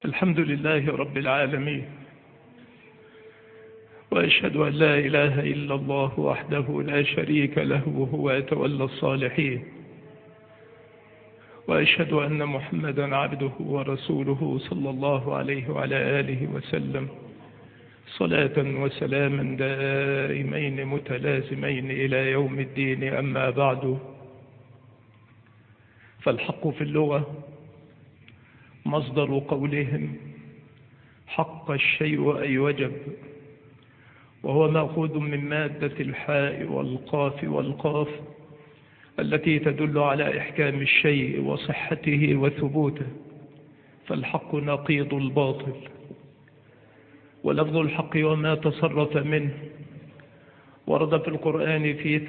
الحمد لله رب العالمين، وأشهد أن لا إله إلا الله وحده لا شريك له وهو يتولى الصالحين، وأشهد أن محمدا عبده ورسوله صلى الله عليه وعلى آله وسلم صلاة وسلاما دائمين متلازمين إلى يوم الدين. أما بعد، فالحق في اللغة مصدر قولهم حق الشيء أي وجب، وهو مأخوذ من مادة الحاء والقاف والقاف التي تدل على إحكام الشيء وصحته وثبوته، فالحق نقيض الباطل. ولفظ الحق وما تصرف منه ورد في القرآن في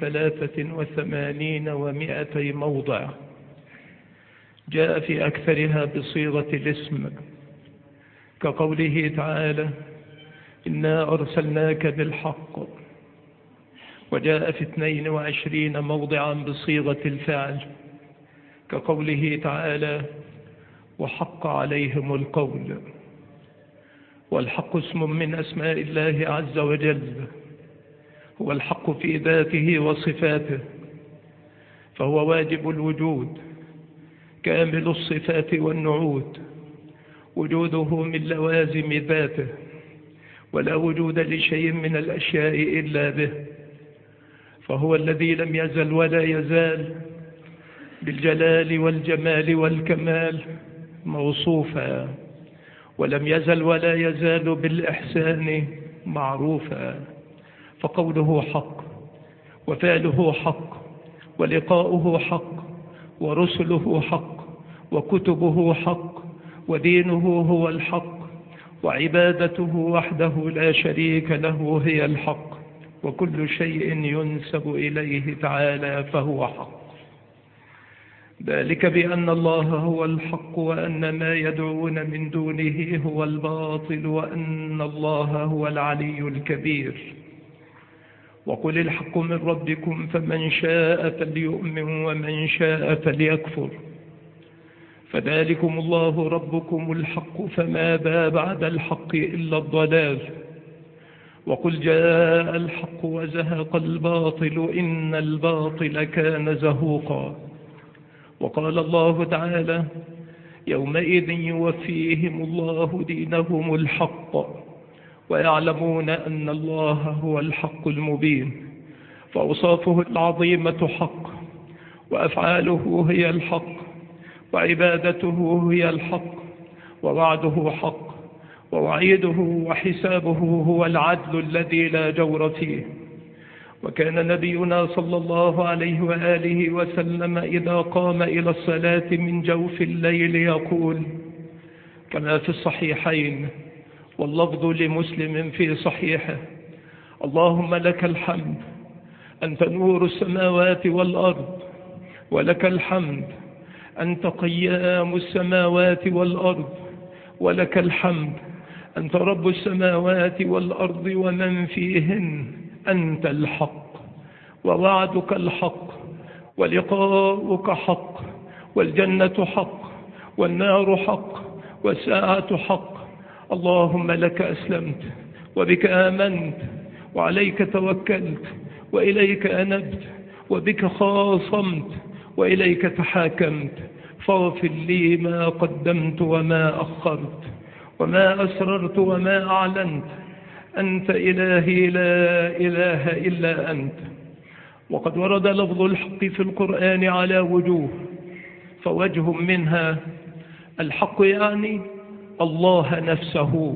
83 و200 موضع، جاء في أكثرها بصيغة الاسم، كقوله تعالى إنا أرسلناك بالحق، وجاء في 22 موضعا بصيغة الفعل، كقوله تعالى وحق عليهم القول. والحق اسم من أسماء الله عز وجل، هو الحق في ذاته وصفاته، فهو واجب الوجود كامل الصفات والنعوت، وجوده من لوازم ذاته، ولا وجود لشيء من الأشياء إلا به، فهو الذي لم يزل ولا يزال بالجلال والجمال والكمال موصوفا، ولم يزل ولا يزال بالإحسان معروفا، فقوله حق وفعله حق ولقاؤه حق ورسله حق وكتبه حق ودينه هو الحق وعبادته وحده لا شريك له هي الحق، وكل شيء ينسب إليه تعالى فهو حق. ذلك بأن الله هو الحق وأن ما يدعون من دونه هو الباطل وأن الله هو العلي الكبير. وقل الحق من ربكم فمن شاء فليؤمن ومن شاء فليكفر، فذلكم الله ربكم الحق فماذا بعد الحق إلا الضلال. وقل جاء الحق وزهق الباطل إن الباطل كان زهوقا. وقال الله تعالى يومئذ يوفيهم الله دينهم الحق ويعلمون أن الله هو الحق المبين، فأوصافه العظيمة حق، وأفعاله هي الحق، وعبادته هي الحق، ووعده حق، ووعيده وحسابه هو العدل الذي لا جور فيه. وكان نبينا صلى الله عليه وآله وسلم إذا قام إلى الصلاة من جوف الليل يقول كما في الصحيحين، واللفظ لمسلم في صحيحه: اللهم لك الحمد أنت نور السماوات والأرض، ولك الحمد أنت قيام السماوات والأرض، ولك الحمد أنت رب السماوات والأرض ومن فيهن، أنت الحق ووعدك الحق ولقاؤك حق والجنة حق والنار حق والساعة حق. اللهم لك أسلمت وبك آمنت وعليك توكلت وإليك أنبت وبك خاصمت وإليك تحاكمت، فاغفر لي ما قدمت وما أخرت وما أسررت وما أعلنت، أنت إلهي لا إله إلا أنت. وقد ورد لفظ الحق في القرآن على وجوه، فوجه منها الحق يعني الله نفسه،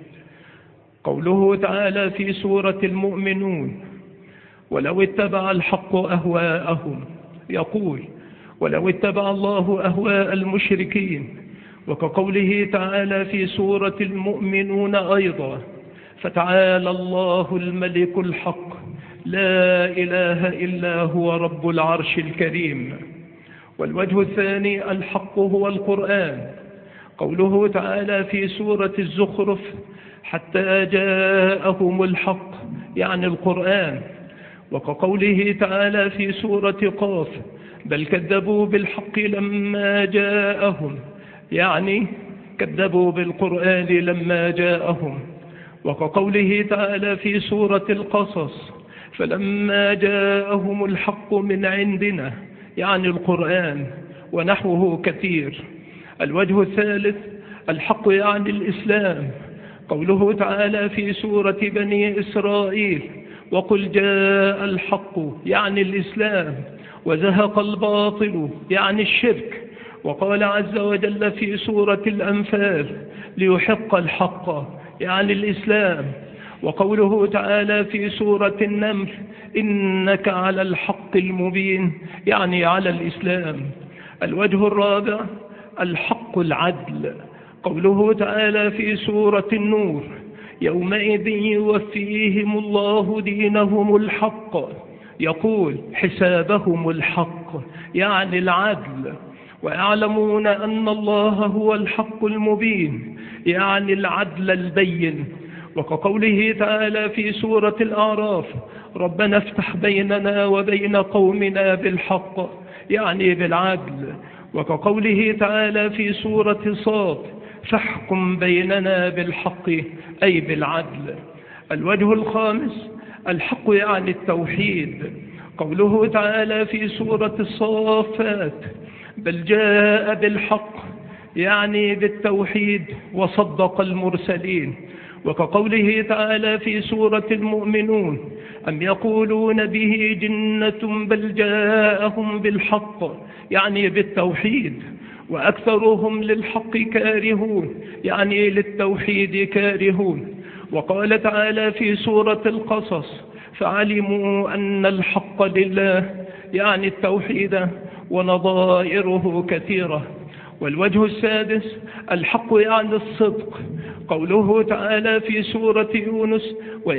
قوله تعالى في سورة المؤمنون ولو اتبع الحق أهواءهم، يقول ولو اتبع الله أهواء المشركين، وكقوله تعالى في سورة المؤمنون أيضا فتعالى الله الملك الحق لا إله إلا هو رب العرش الكريم. والوجه الثاني الحق هو القرآن، قوله تعالى في سورة الزخرف حتى جاءهم الحق يعني القرآن، وكقوله تعالى في سورة قاف بل كذبوا بالحق لما جاءهم يعني كذبوا بالقرآن لما جاءهم. وكقوله تعالى في سورة القصص: فلما جاءهم الحق من عندنا، يعني القرآن ونحوه كثير. الوجه الثالث: الحق يعني الإسلام. قوله تعالى في سورة بني إسرائيل: وقل جاء الحق، يعني الإسلام، وزهق الباطل، يعني الشرك. وقال عز وجل في سورة الأنفال: ليحق الحق، يعني الإسلام. وقوله تعالى في سورة النمل: إنك على الحق المبين، يعني على الإسلام. الوجه الرابع: الحق العدل. قوله تعالى في سورة النور: يومئذ يوفيهم الله دينهم الحق، يقول حسابهم الحق، يعني العدل. ويعلمون أن الله هو الحق المبين، يعني العدل البين. وكقوله تعالى في سورة الأعراف: ربنا افتح بيننا وبين قومنا بالحق، يعني بالعدل. وكقوله تعالى في سورة صاد: فاحكم بيننا بالحق، أي بالعدل. الوجه الخامس: الحق يعني التوحيد. قوله تعالى في سورة الصافات: بل جاء بالحق، يعني بالتوحيد، وصدق المرسلين. وكقوله تعالى في سورة المؤمنون: أم يقولون به جنة بل جاءهم بالحق، يعني بالتوحيد. وأكثرهم للحق كارهون، يعني للتوحيد كارهون. وقال تعالى في سورة القصص: فعلموا أن الحق لله، يعني التوحيد، ونظائره كثيرة. والوجه السادس: الحق يعني الصدق. قوله تعالى في سورة يونس: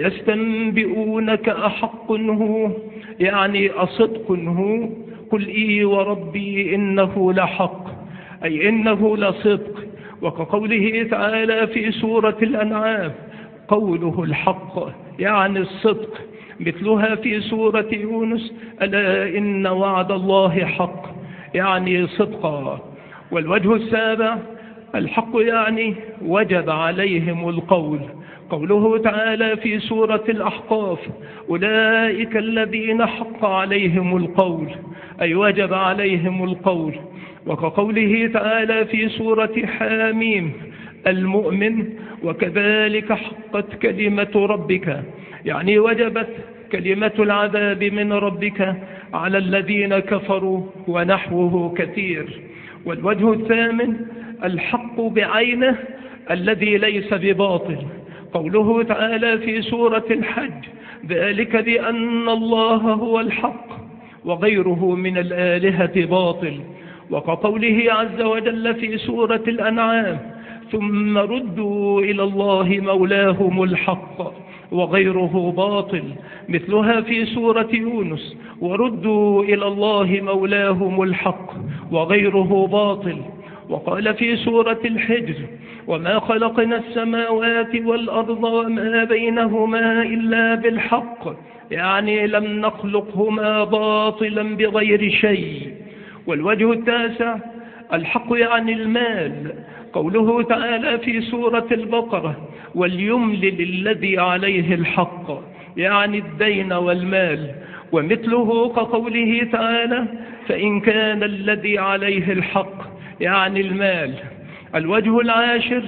ويستنبئونك أحق هو، يعني أصدق هو، قل إي وربي إنه لحق، أي إنه لصدق. وكقوله تعالى في سورة الأنعام: قوله الحق، يعني الصدق، مثلها في سورة يونس: ألا إن وعد الله حق، يعني صدقا. والوجه السابع: الحق يعني وجب عليهم القول. قوله تعالى في سورة الأحقاف: أولئك الذين حق عليهم القول، أي وجب عليهم القول. وكقوله تعالى في سورة حاميم: المؤمن، وكذلك حقت كلمة ربك، يعني وجبت كلمة العذاب من ربك على الذين كفروا، ونحوه كثير. والوجه الثامن: الحق بعينه، الذي ليس بباطل. قوله تعالى في سورة الحج: ذلك بأن الله هو الحق وغيره من الآلهة باطل. وكقوله عز وجل في سورة الأنعام: ثم ردوا إلى الله مولاهم الحق وغيره باطل، مثلها في سورة يونس: وردوا إلى الله مولاهم الحق وغيره باطل. وقال في سورة الحجر: وما خلقنا السماوات والأرض وما بينهما إلا بالحق، يعني لم نخلقهما باطلا بغير شيء. والوجه التاسع: الحق يعني المال. قوله تعالى في سورة البقرة: وليملل الذي عليه الحق، يعني الدين والمال. ومثله كقوله تعالى: فإن كان الذي عليه الحق، يعني المال. الوجه العاشر: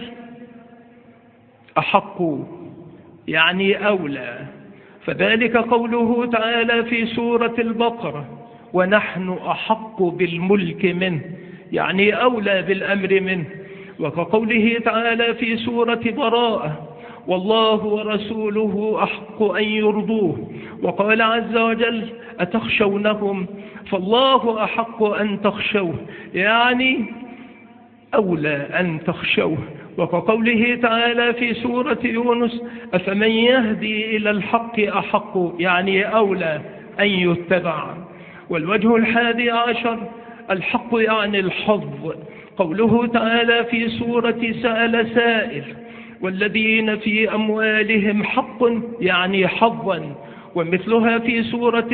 أحق، يعني أولى. فذلك قوله تعالى في سورة البقرة: ونحن أحق بالملك منه، يعني أولى بالأمر منه. وكقوله تعالى في سورة براءة: والله ورسوله أحق أن يرضوه. وقال عز وجل: أتخشونهم فالله أحق أن تخشوه، يعني أولى أن تخشوه. وكقوله تعالى في سورة يونس: أفمن يهدي إلى الحق أحق، يعني أولى أن يتبع. والوجه الحادي عشر: الحق يعني الحظ. قوله تعالى في سورة سأل سائل: والذين في أموالهم حق، يعني حظا. ومثلها في سورة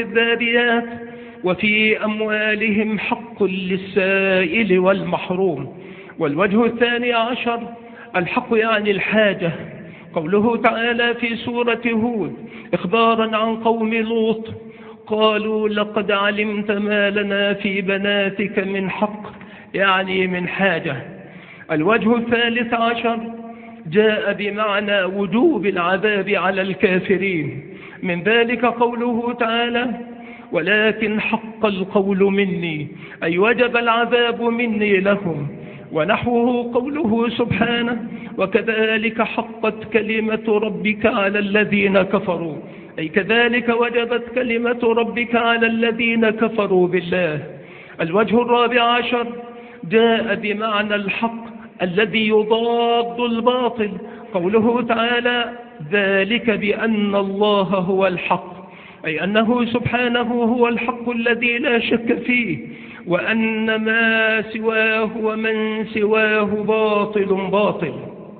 والوجه الثاني عشر الحق يعني الحاجة. قوله تعالى في سورة هود إخبارا عن قوم لوط قالوا لقد علمت ما لنا في بناتك من حق، يعني من حاجة. الوجه الثالث عشر جاء بمعنى وجوب العذاب على الكافرين، من ذلك قوله تعالى ولكن حق القول مني، أي وجب العذاب مني لهم. ونحوه قوله سبحانه وكذلك حقت كلمة ربك على الذين كفروا، أي كذلك وجبت كلمة ربك على الذين كفروا بالله. الوجه الرابع عشر جاء بمعنى الحق الذي يضاد الباطل، قوله تعالى ذلك بأن الله هو الحق، أي أنه سبحانه هو الحق الذي لا شك فيه، وأن ما سواه ومن سواه باطل.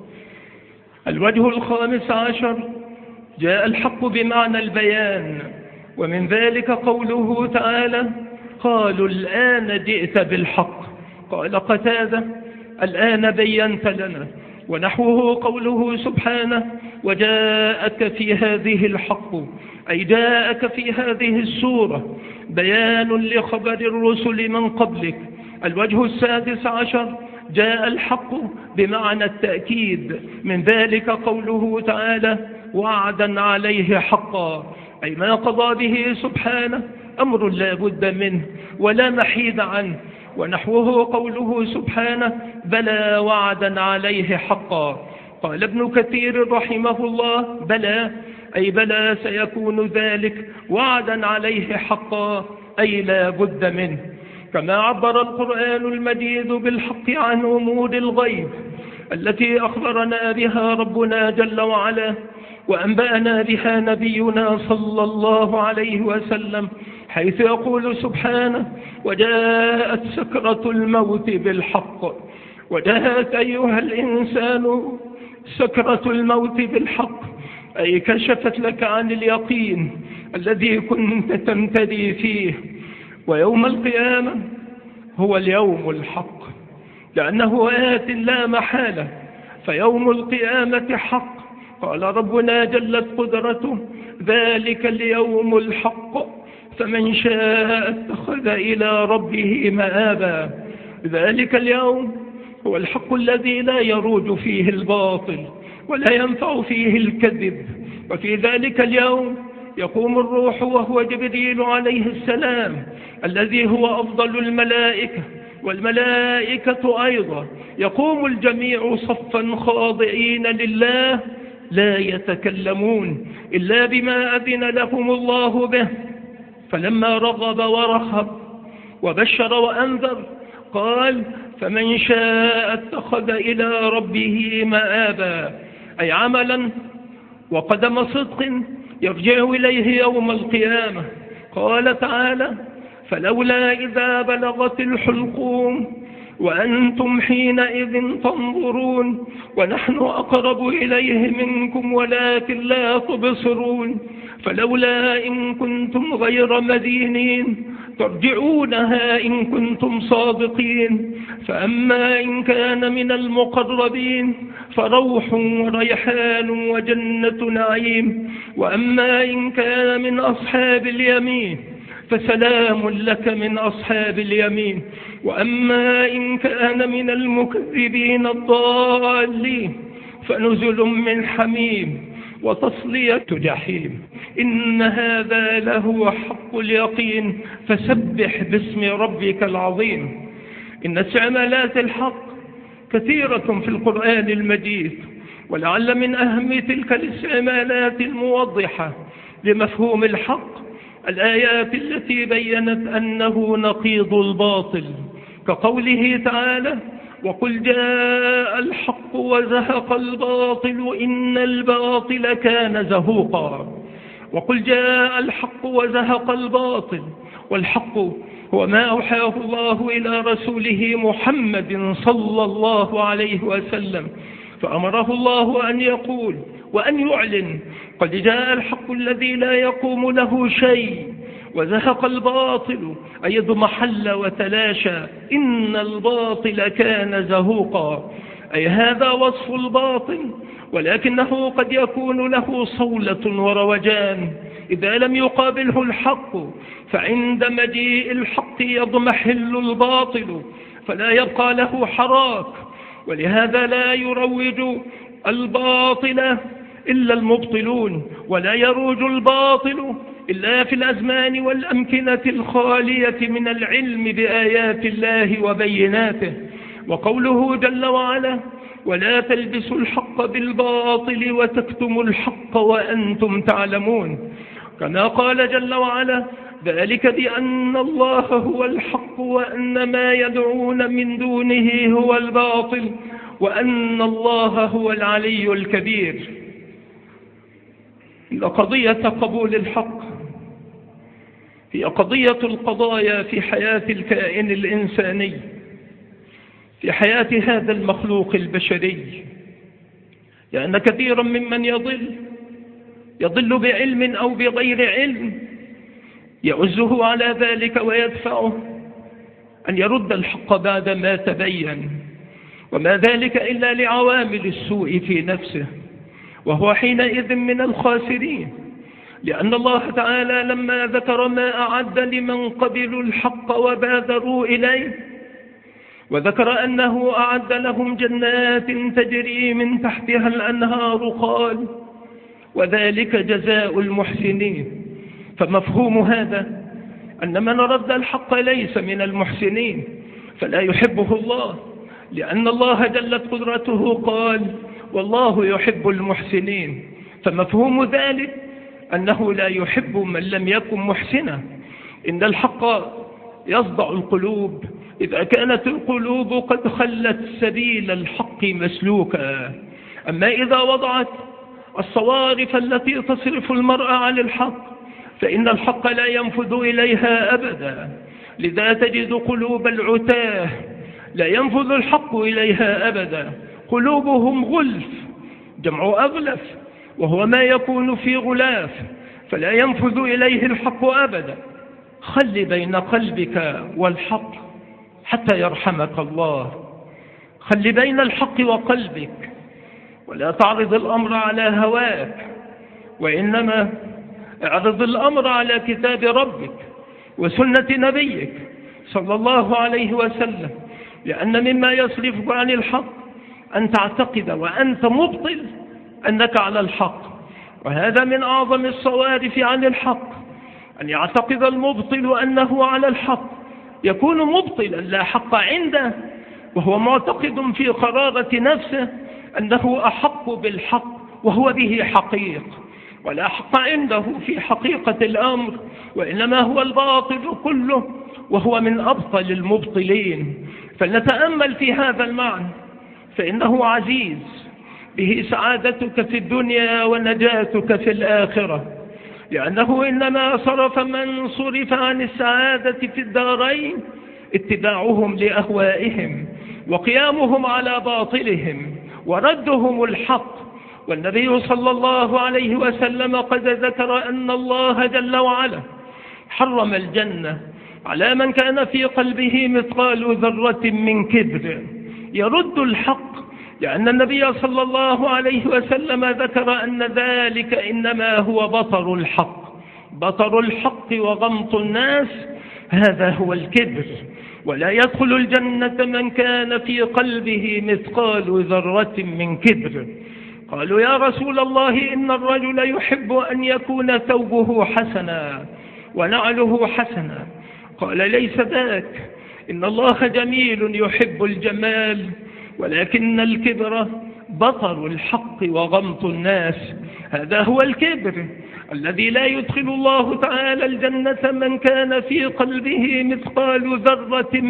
الوجه الخامس عشر جاء الحق بمعنى البيان، ومن ذلك قوله تعالى قالوا الآن جئت بالحق، قال قتادة الآن بينت لنا. ونحوه قوله سبحانه وجاءك في هذه الحق، أي جاءك في هذه السورة بيان لخبر الرسل من قبلك. الوجه السادس عشر جاء الحق بمعنى التأكيد، من ذلك قوله تعالى وعدا عليه حقا، أي ما قضى به سبحانه أمر لا بد منه ولا محيد عنه. ونحوه قوله سبحانه بلى وعدا عليه حقا. قال ابن كثير رحمه الله بلى أي بلى سيكون ذلك وعدا عليه حقا، أي لا بد منه. كما عبر القرآن المجيد بالحق عن أمور الغيب التي أخبرنا بها ربنا جل وعلا وأنبأنا بها نبينا صلى الله عليه وسلم، حيث يقول سبحانه وجاءت سكرة الموت بالحق. وجاءت أيها الإنسان سكرة الموت بالحق، أي كشفت لك عن اليقين الذي كنت تمتدي فيه. ويوم القيامة هو اليوم الحق، لأنه آت لا محالة، فيوم القيامة حق. قال ربنا جلت قدرته ذلك اليوم الحق فمن شاء اتخذ إلى ربه مآبا. ذلك اليوم هو الحق الذي لا يروج فيه الباطل ولا ينفع فيه الكذب. وفي ذلك اليوم يقوم الروح وهو جبريل عليه السلام الذي هو أفضل الملائكة، والملائكة أيضا، يقوم الجميع صفا خاضعين لله لا يتكلمون إلا بما أذن لهم الله به. فلما رغب ورهب وبشر وأنذر قال فمن شاء اتخذ إلى ربه مآبا، أي عملا وقدم صدق يرجع إليه يوم القيامة. قال تعالى فلولا إذا بلغت الحلقوم وأنتم حينئذ تنظرون ونحن أقرب إليه منكم ولكن لا تبصرون، فلولا إن كنتم غير مدينين ترجعونها إن كنتم صادقين. فأما إن كان من المقربين فروح وريحان وجنة نعيم، وأما إن كان من أصحاب اليمين فسلام لك من أصحاب اليمين، وأما إن كان من المكذبين الضالين فنزل من حميم وتصلية جحيم. إن هذا لهو حق اليقين، فسبح باسم ربك العظيم. إن استعمالات الحق كثيرة في القرآن المجيد، ولعل من أهم تلك الاستعمالات الموضحة لمفهوم الحق الآيات التي بيّنت أنه نقيض الباطل، كقوله تعالى وقل جاء الحق وزهق الباطل إن الباطل كان زهوقا. وقل جاء الحق وزهق الباطل، والحق هو ما أوحاه الله إلى رسوله محمد صلى الله عليه وسلم، فأمره الله أن يقول وأن يعلن قد جاء الحق الذي لا يقوم له شيء وزهق الباطل أي اضمحل وتلاشى. إن الباطل كان زهوقا، أي هذا وصف الباطل، ولكنه قد يكون له صولة وروجان إذا لم يقابله الحق، فعند مجيء الحق يضمحل الباطل فلا يبقى له حراك. ولهذا لا يروج الباطل إلا المبطلون، ولا يروج الباطل إلا في الأزمان والأمكنة الخالية من العلم بآيات الله وبيناته. وقوله جل وعلا: ولا تلبسوا الحق بالباطل وتكتموا الحق وأنتم تعلمون، كما قال جل وعلا: ذلك بأن الله هو الحق وأن ما يدعون من دونه هو الباطل وأن الله هو العلي الكبير. قضية قبول الحق هي قضية القضايا في حياة الكائن الإنساني، في حياة هذا المخلوق البشري، لأن كثيرا ممن يضل بعلم أو بغير علم يعزه على ذلك ويدفعه أن يرد الحق بعد ما تبين، وما ذلك إلا لعوامل السوء في نفسه، وهو حينئذ من الخاسرين. لأن الله تعالى لما ذكر ما أعد لمن قبلوا الحق وبادروا إليه، وذكر أنه أعد لهم جنات تجري من تحتها الأنهار، قال: وذلك جزاء المحسنين. فمفهوم هذا أن من رد الحق ليس من المحسنين، فلا يحبه الله، لأن الله جلت قدرته قال: والله يحب المحسنين. فمفهوم ذلك أنه لا يحب من لم يكن محسنا. إن الحق يصدع القلوب إذا كانت القلوب قد خلت سبيل الحق مسلوكا. أما إذا وضعت الصوارف التي تصرف المرء عن الحق فإن الحق لا ينفذ إليها أبدا. لذا تجد قلوب العتاه لا ينفذ الحق إليها أبدا، قلوبهم غلف، جمع أغلف، وهو ما يكون في غلاف، فلا ينفذ إليه الحق أبدا. خل بين قلبك والحق حتى يرحمك الله. خل بين الحق وقلبك، ولا تعرض الأمر على هواك، وإنما اعرض الأمر على كتاب ربك وسنة نبيك صلى الله عليه وسلم. لأن مما يصرفك عن الحق أن تعتقد وأنت مبطل أنك على الحق، وهذا من أعظم الصوارف عن الحق، أن يعتقد المبطل أنه على الحق، يكون مبطلا لا حق عنده، وهو معتقد في قرارة نفسه أنه أحق بالحق وهو به حقيق، ولا حق عنده في حقيقة الأمر، وإنما هو الباطل كله، وهو من أبطل المبطلين. فلنتأمل في هذا المعنى، فإنه عزيز، به سعادتك في الدنيا ونجاتك في الآخرة، لأنه إنما صرف من صرف عن السعادة في الدارين اتباعهم لأهوائهم وقيامهم على باطلهم وردهم الحق. والنبي صلى الله عليه وسلم قد ذكر أن الله جل وعلا حرم الجنة على من كان في قلبه مثقال ذرة من كبر يرد الحق، لأن النبي صلى الله عليه وسلم ذكر أن ذلك إنما هو بطر الحق، بطر الحق وغمط الناس، هذا هو الكبر. ولا يدخل الجنة من كان في قلبه مثقال ذرة من كبر. قالوا: يا رسول الله، إن الرجل يحب أن يكون ثوبه حسنا ونعله حسنا. قال: ليس ذاك، إن الله جميل يحب الجمال، ولكن الكبر بطر الحق وغمط الناس. هذا هو الكبر الذي لا يدخل الله تعالى الجنة من كان في قلبه مثقال ذرة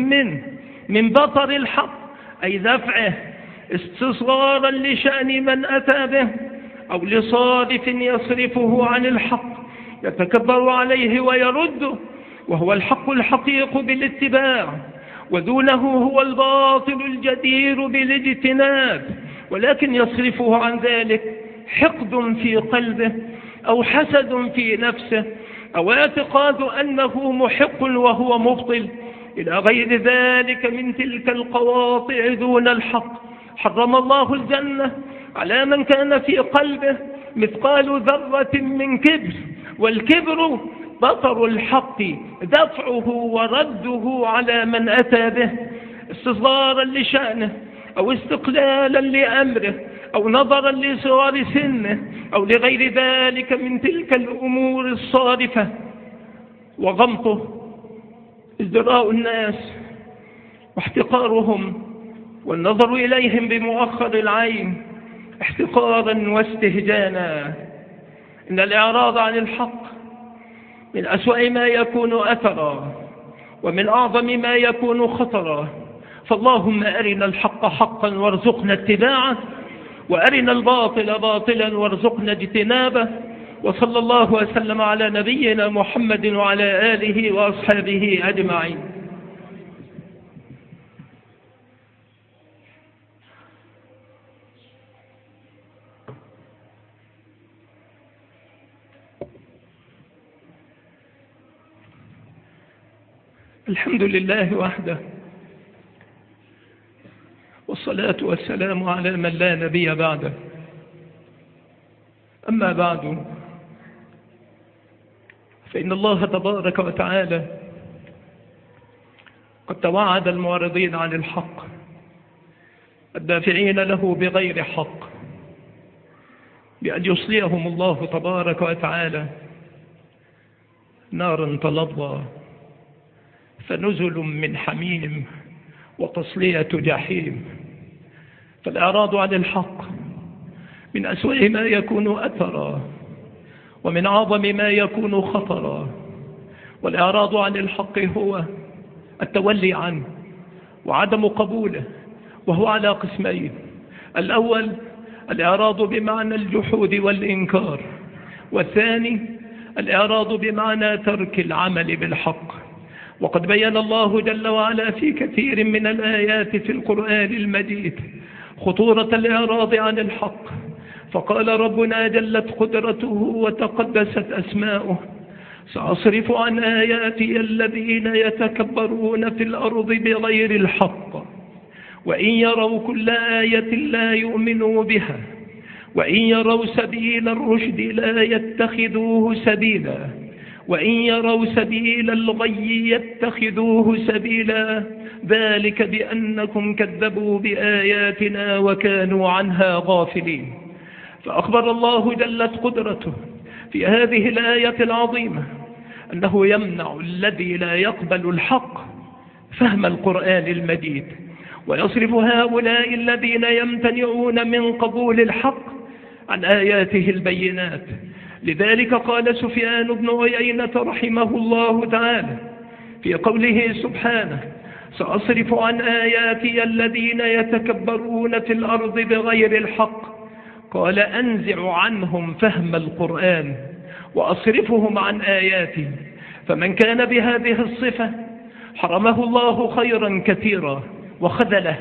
من بطر الحق، أي دفعه استصغارا لشأن من أتى به، أو لصارف يصرفه عن الحق يتكبر عليه ويرده، وهو الحق الحقيق بالاتباع، ودونه هو الباطل الجدير بالاجتناب، ولكن يصرفه عن ذلك حقد في قلبه أو حسد في نفسه، أو اعتقاد أنه محق وهو مبطل إلى غير ذلك من تلك القواطع دون الحق. حرم الله الجنة على من كان في قلبه مثقال ذرة من كبر، والكبر بطر الحق دفعه ورده على من أتى به استصغارا لشأنه أو استقلالا لأمره أو نظرا لصغار سنه أو لغير ذلك من تلك الأمور الصارفة. وغمطه ازدراء الناس واحتقارهم والنظر إليهم بمؤخر العين احتقارا واستهجانا. إن الإعراض عن الحق من أسوأ ما يكون أثرا ومن أعظم ما يكون خطرا. فاللهم أرنا الحق حقا وارزقنا اتباعه، وأرنا الباطل باطلا وارزقنا اجتنابه. وصلى الله وسلم على نبينا محمد وعلى آله وأصحابه أجمعين. الحمد لله وحده، والصلاة والسلام على من لا نبي بعده. أما بعد، فإن الله تبارك وتعالى قد توعد المعرضين عن الحق الدافعين له بغير حق بأن يصليهم الله تبارك وتعالى نارا تلظى، فنزل من حميم وتصلية جحيم. فالإعراض عن الحق من أسوأ ما يكون أثرا ومن أعظم ما يكون خطرا. والإعراض عن الحق هو التولي عنه وعدم قبوله، وهو على قسمين: الأول الإعراض بمعنى الجحود والإنكار، والثاني الإعراض بمعنى ترك العمل بالحق. وقد بين الله جل وعلا في كثير من الآيات في القرآن المجيد خطورة الإعراض عن الحق، فقال ربنا جلت قدرته وتقدست أسماؤه: سأصرف عن آياتي الذين يتكبرون في الأرض بغير الحق وإن يروا كل آية لا يؤمنوا بها وإن يروا سبيل الرشد لا يتخذوه سبيلا وإن يروا سبيل الغي يتخذوه سبيلا ذلك بأنكم كذبوا بآياتنا وكانوا عنها غافلين. فأخبر الله جلت قدرته في هذه الآية العظيمة أنه يمنع الذي لا يقبل الحق فهم القرآن المجيد، ويصرف هؤلاء الذين يمتنعون من قبول الحق عن آياته البينات. لذلك قال سفيان بن عيينة رحمه الله تعالى في قوله سبحانه: سأصرف عن آياتي الذين يتكبرون في الأرض بغير الحق، قال: أنزع عنهم فهم القرآن وأصرفهم عن آياتي. فمن كان بهذه الصفة حرمه الله خيرا كثيرا وخذله،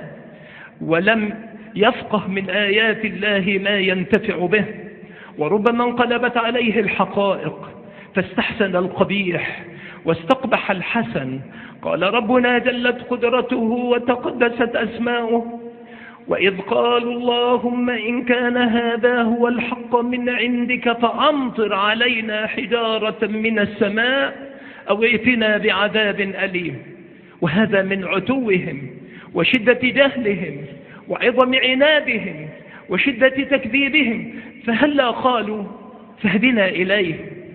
ولم يفقه من آيات الله ما ينتفع به، وربما انقلبت عليه الحقائق فاستحسن القبيح واستقبح الحسن. قال ربنا جلت قدرته وتقدست أسماؤه: وإذ قالوا اللهم إن كان هذا هو الحق من عندك فأمطر علينا حجارة من السماء أو ائتنا بعذاب أليم. وهذا من عتوهم وشدة جهلهم وعظم عنادهم وشدة تكذيبهم، فهلا قالوا فاهدنا إليه.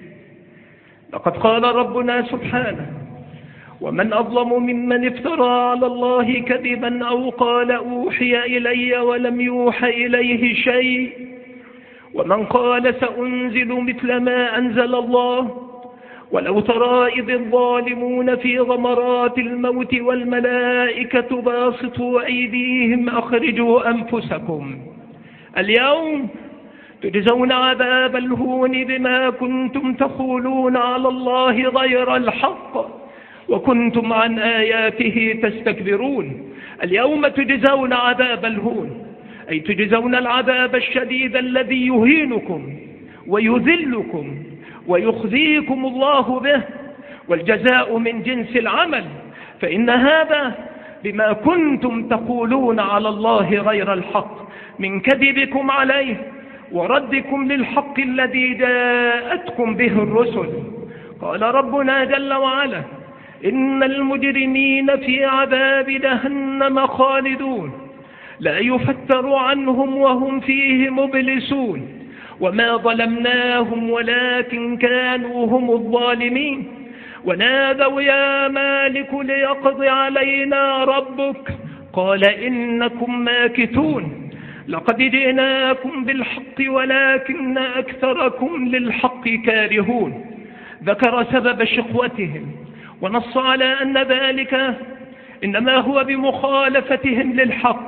لقد قال ربنا سبحانه: ومن أظلم ممن افترى على الله كذبا أو قال أوحي إلي ولم يوحى إليه شيء، ومن قال سأنزل مثل ما أنزل الله. ولو ترى إذ الظالمون في غمرات الموت والملائكة باسطوا أيديهم أخرجوا أنفسكم اليوم تجزون عذاب الهون بما كنتم تقولون على الله غير الحق وكنتم عن آياته تستكبرون. اليوم تجزون عذاب الهون، أي تجزون العذاب الشديد الذي يهينكم ويذلكم ويخزيكم الله به، والجزاء من جنس العمل، فإن هذا بما كنتم تقولون على الله غير الحق من كذبكم عليه وردكم للحق الذي جاءتكم به الرسل. قال ربنا جل وعلا: إن المجرمين في عذاب جهنم خالدون لا يفتر عنهم وهم فيه مبلسون، وما ظلمناهم ولكن كانوا هم الظالمين. ونادوا: يا مالك ليقض علينا ربك، قال إنكم ماكثون. لقد جئناكم بالحق ولكن أكثركم للحق كارهون. ذكر سبب شقوتهم ونص على أن ذلك إنما هو بمخالفتهم للحق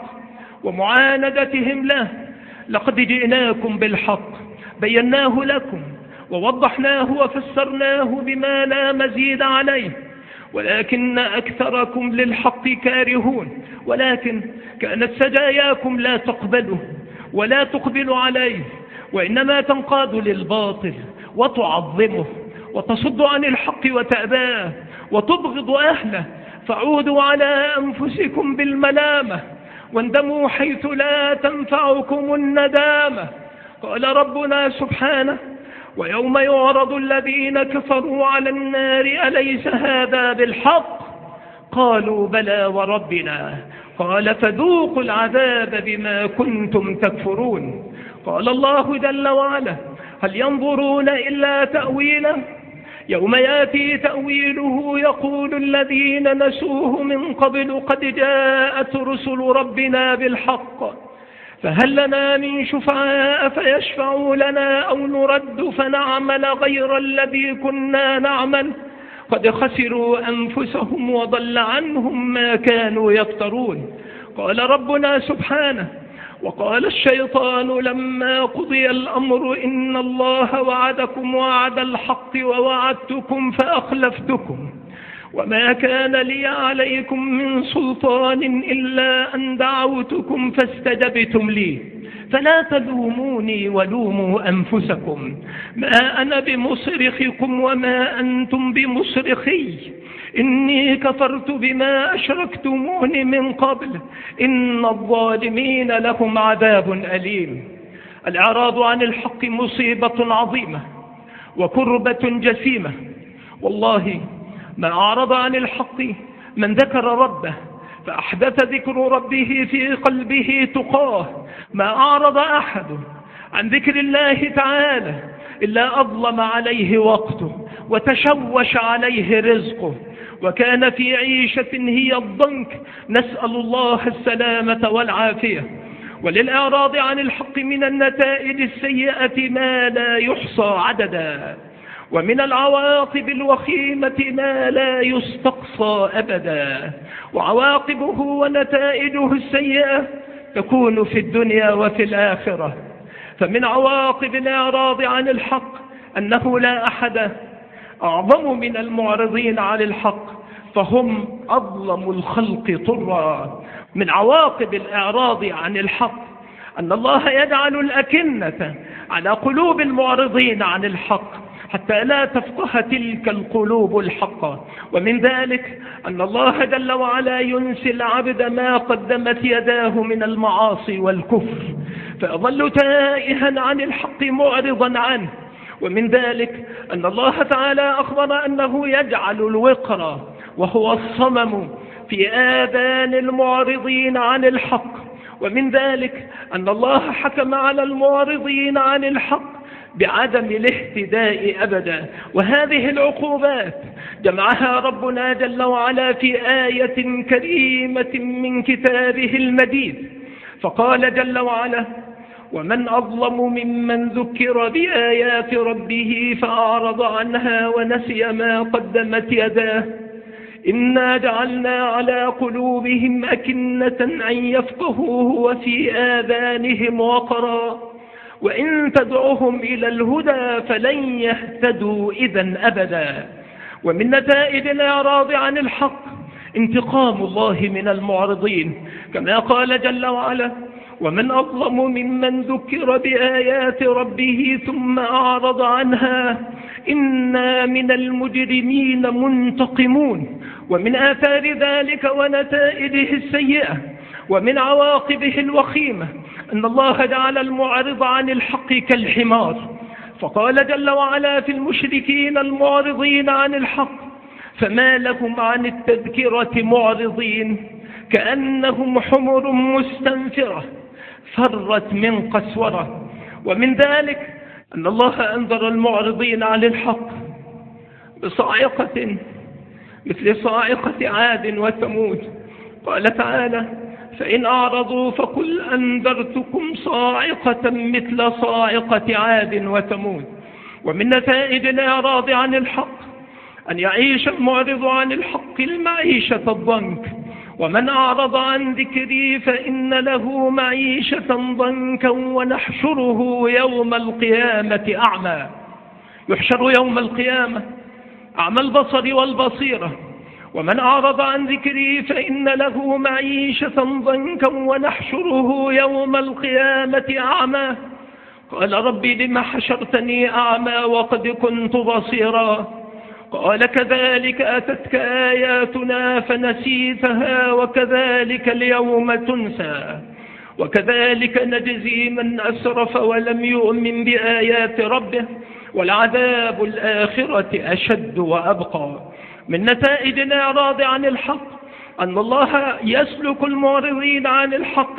ومعاندتهم له. لقد جئناكم بالحق، بيناه لكم ووضحناه وفسرناه بما لا مزيد عليه، ولكن أكثركم للحق كارهون. ولكن كانت سجاياكم لا تقبله ولا تقبل عليه، وإنما تنقاد للباطل وتعظمه وتصد عن الحق وتأباه وتبغض أهله، فعودوا على أنفسكم بالملامة واندموا حيث لا تنفعكم الندامة. قال ربنا سبحانه: ويوم يعرض الذين كفروا على النار أليس هذا بالحق؟ قالوا بلى وربنا. قال فذوقوا العذاب بما كنتم تكفرون. قال الله جل وعلا: هل ينظرون إلا تأويله؟ يوم يأتي تأويله يقول الذين نسوه من قبل قد جاءت رسل ربنا بالحق فهل لنا من شفعاء فيشفعوا لنا أو نرد فنعمل غير الذي كنا نعمل قد خسروا أنفسهم وضل عنهم ما كانوا يفترون. قال ربنا سبحانه: وقال الشيطان لما قضي الأمر إن الله وعدكم وعد الحق ووعدتكم فأخلفتكم وما كان لي عليكم من سلطان إلا أن دعوتكم فاستجبتم لي فلا تلوموني ولوموا أنفسكم ما أنا بمصرخكم وما أنتم بمصرخي إني كفرت بما أشركتمون من قبل إن الظالمين لهم عذاب أليم. الإعراض عن الحق مصيبة عظيمة وكربة جسيمة. والله ما أعرض عن الحق من ذكر ربه فأحدث ذكر ربه في قلبه تقاه. ما أعرض أحد عن ذكر الله تعالى إلا أظلم عليه وقته وتشوش عليه رزقه وكان في عيشة هي الضنك، نسأل الله السلامة والعافية. وللإعراض عن الحق من النتائج السيئة ما لا يحصى عددا، ومن العواقب الوخيمة ما لا يستقصى أبدا، وعواقبه ونتائجه السيئة تكون في الدنيا وفي الآخرة. فمن عواقب الإعراض عن الحق أنه لا أحد أعظم من المعرضين عن الحق، فهم أظلم الخلق طرا. من عواقب الإعراض عن الحق أن الله يجعل الأكنة على قلوب المعرضين عن الحق حتى لا تفقه تلك القلوب الحق. ومن ذلك أن الله جل وعلا ينسي العبد ما قدمت يداه من المعاصي والكفر فيظل تائها عن الحق معرضا عنه. ومن ذلك أن الله تعالى أخبر أنه يجعل الوقر وهو الصمم في آذان المعرضين عن الحق. ومن ذلك أن الله حكم على المعرضين عن الحق بعدم الاهتداء أبدا. وهذه العقوبات جمعها ربنا جل وعلا في آية كريمة من كتابه المجيد، فقال جل وعلا: ومن أظلم ممن ذكر بآيات ربه فأعرض عنها ونسي ما قدمت يداه إنا جعلنا على قلوبهم أكنة أن يفقهوه وفي آذانهم وقرا وإن تدعهم إلى الهدى فلن يهتدوا إذا أبدا. ومن نتائج الإعراض عن الحق انتقام الله من المعرضين، كما قال جل وعلا: ومن أظلم ممن ذكر بآيات ربه ثم أعرض عنها إنا من المجرمين منتقمون. ومن آثار ذلك ونتائجه السيئة ومن عواقبه الوخيمة أن الله جعل المعرض عن الحق كالحمار، فقال جل وعلا في المشركين المعرضين عن الحق فما لهم عن التذكرة معرضين كأنهم حمر مستنفرة فرت من قسورة. ومن ذلك أن الله أنذر المعرضين عن الحق بصاعقة مثل صاعقة عاد وثمود، قال تعالى فإن أعرضوا فقل أنذرتكم صاعقة مثل صاعقة عاد وثمود. ومن نتائج الإعراض عن الحق أن يعيش المعرض عن الحق المعيشة الضنك، ومن أعرض عن ذكري فإن له معيشة ضنكا ونحشره يوم القيامة أعمى. يحشر يوم القيامة أعمى البصر والبصيرة. ومن أعرض عن ذكري فإن له معيشة ضنكا ونحشره يوم القيامة أعمى. قال ربي لم حشرتني أعمى وقد كنت بصيرا؟ قال كذلك أتتك آياتنا فنسيتها وكذلك اليوم تنسى وكذلك نجزي من أسرف ولم يؤمن بآيات ربه والعذاب الآخرة أشد وأبقى. من نتائج الإعراض عن الحق أن الله يسلك المعرضين عن الحق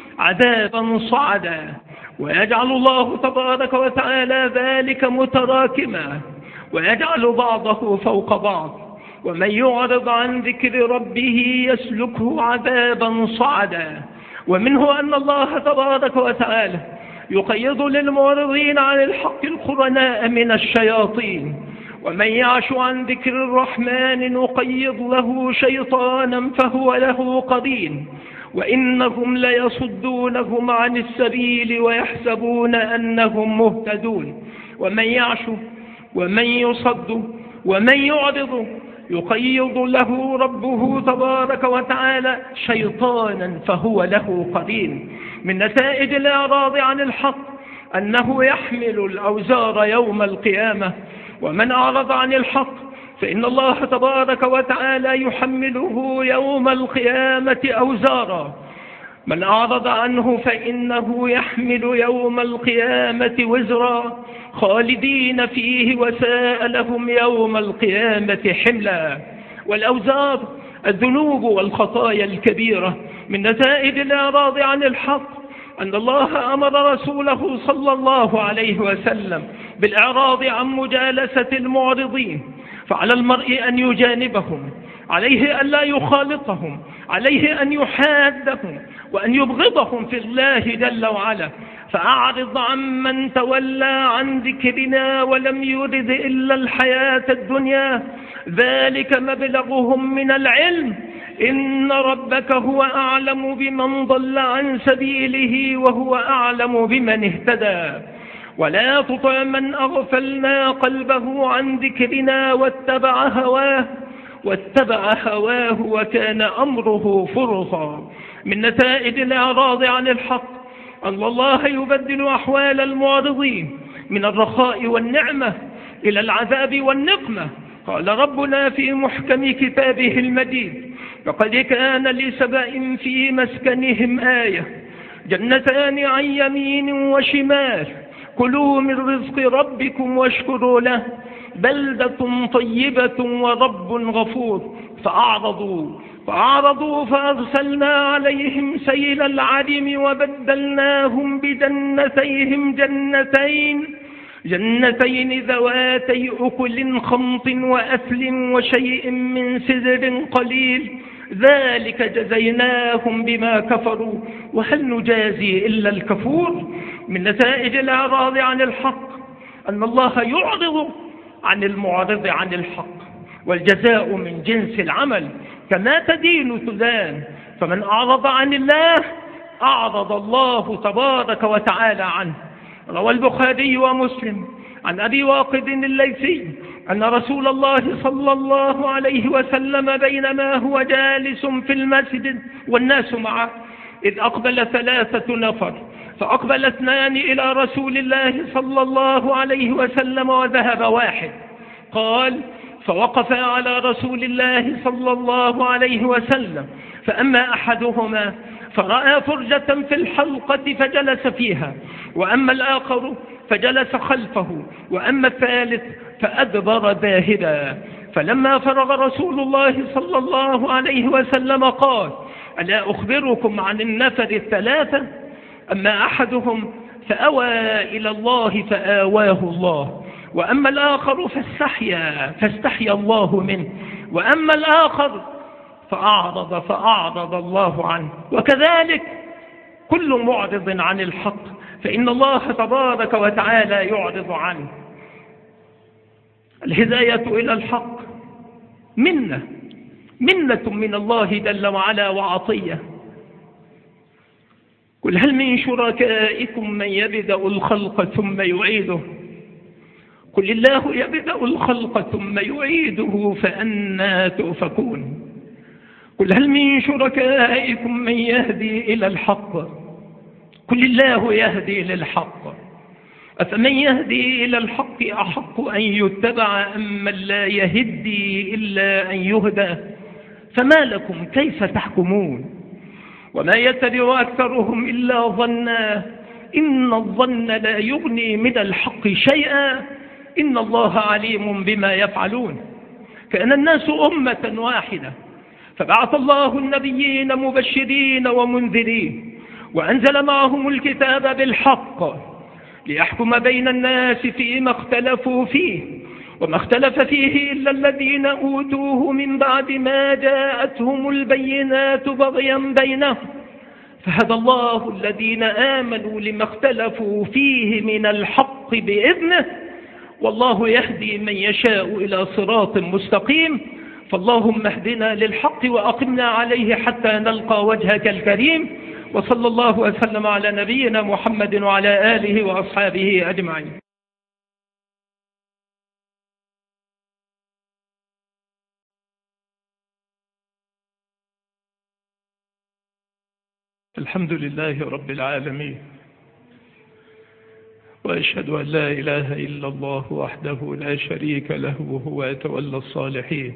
عذابا صعدا، ويجعل الله تبارك وتعالى ذلك متراكما ويجعل بعضه فوق بعض. ومن يعرض عن ذكر ربه يسلكه عذابا صعدا. ومنه أن الله تبارك وتعالى يقيض للمعرضين عن الحق القرناء من الشياطين. ومن يعش عن ذكر الرحمن نقيض له شيطانا فهو له قرين وإنهم ليصدونهم عن السبيل ويحسبون أنهم مهتدون. ومن يعش ومن يصد ومن يعرض يقيض له ربه تبارك وتعالى شيطانا فهو له قرين. من نتائج الإعراض عن الحق أنه يحمل الأوزار يوم القيامة. ومن أعرض عن الحق فإن الله تبارك وتعالى يحمله يوم القيامة أوزارا. من أعرض عنه فإنه يحمل يوم القيامة وزرا خالدين فيه وساء لهم يوم القيامة حملا. والأوزار الذنوب والخطايا الكبيرة. من نتائج الإعراض عن الحق أن الله أمر رسوله صلى الله عليه وسلم بالإعراض عن مجالسة المعرضين، فعلى المرء أن يجانبهم، عليه أن لا يخالطهم، عليه أن يحادهم وأن يبغضهم في الله جل وعلا. فأعرض عن من تولى عن ذكرنا ولم يرد إلا الحياة الدنيا ذلك مبلغهم من العلم إن ربك هو أعلم بمن ضل عن سبيله وهو أعلم بمن اهتدى. ولا تطع من أغفلنا قلبه عن ذكرنا واتبع هواه وكان أمره فرطا. من نتائج الإعراض عن الحق أن الله يبدل أحوال المعرضين من الرخاء والنعمة إلى العذاب والنقمة. قال ربنا في محكم كتابه المجيد لقد كان لسبأ في مسكنهم آية جنتان عن يمين وشمال كلوا من رزق ربكم واشكروا له بلدة طيبة ورب غفور. فأعرضوا فأرسلنا عليهم سيل العرم وبدلناهم بجنتيهم جنتين ذواتي أكل خمط وأثل وشيء من سدر قليل ذلك جزيناهم بما كفروا وهل نجازي إلا الكفور. من نتائج الإعراض عن الحق أن الله يعرض عن المعرض عن الحق والجزاء من جنس العمل كما تدين تدان. فمن أعرض عن الله أعرض الله تبارك وتعالى عنه. روى البخاري ومسلم عن أبي واقد الليثي أن رسول الله صلى الله عليه وسلم بينما هو جالس في المسجد والناس معه إذ أقبل 3 نفر، فأقبل 2 إلى رسول الله صلى الله عليه وسلم وذهب واحد. قال: فوقف على رسول الله صلى الله عليه وسلم، فأما أحدهما فرأى فرجة في الحلقة فجلس فيها، وأما الآخر فجلس خلفه، وأما الثالث فأدبر ذاهبا. فلما فرغ رسول الله صلى الله عليه وسلم قال: ألا أخبركم عن النفر 3؟ أما أحدهم فأوى إلى الله فآواه الله، وأما الآخر فاستحيا الله منه، وأما الآخر فأعرض الله عنه. وكذلك كل معرض عن الحق فإن الله تبارك وتعالى يعرض عنه. الهداية إلى الحق منة من الله جل وعلا وعطية. قل: هل من شركائكم من يبدأ الخلق ثم يعيده؟ قل: الله يبدأ الخلق ثم يعيده فأنى تؤفكون. قل: هل من شركائكم من يهدي إلى الحق؟ قل: الله يهدي للحق. أفمن يهدي إلى الحق أحق أن يتبع أم من لا يهدي إلا أن يهدى؟ فما لكم كيف تحكمون؟ وما يتبع أكثرهم إلا ظنا إن الظن لا يغني من الحق شيئا إن الله عليم بما يفعلون. كان الناس أمة واحدة، فبعث الله النبيين مبشرين ومنذرين، وأنزل معهم الكتاب بالحق ليحكم بين الناس فيما اختلفوا فيه، وما اختلف فيه إلا الذين أوتوه من بعد ما جاءتهم البينات بغيا بينهم، فهدى الله الذين آمنوا لما اختلفوا فيه من الحق بإذنه، والله يهدي من يشاء إلى صراط مستقيم. فاللهم اهدنا للحق وأقمنا عليه حتى نلقى وجهك الكريم. وصلى الله وسلم على نبينا محمد وعلى آله وأصحابه أجمعين. الحمد لله رب العالمين، وأشهد أن لا إله إلا الله وحده لا شريك له وهو يتولى الصالحين،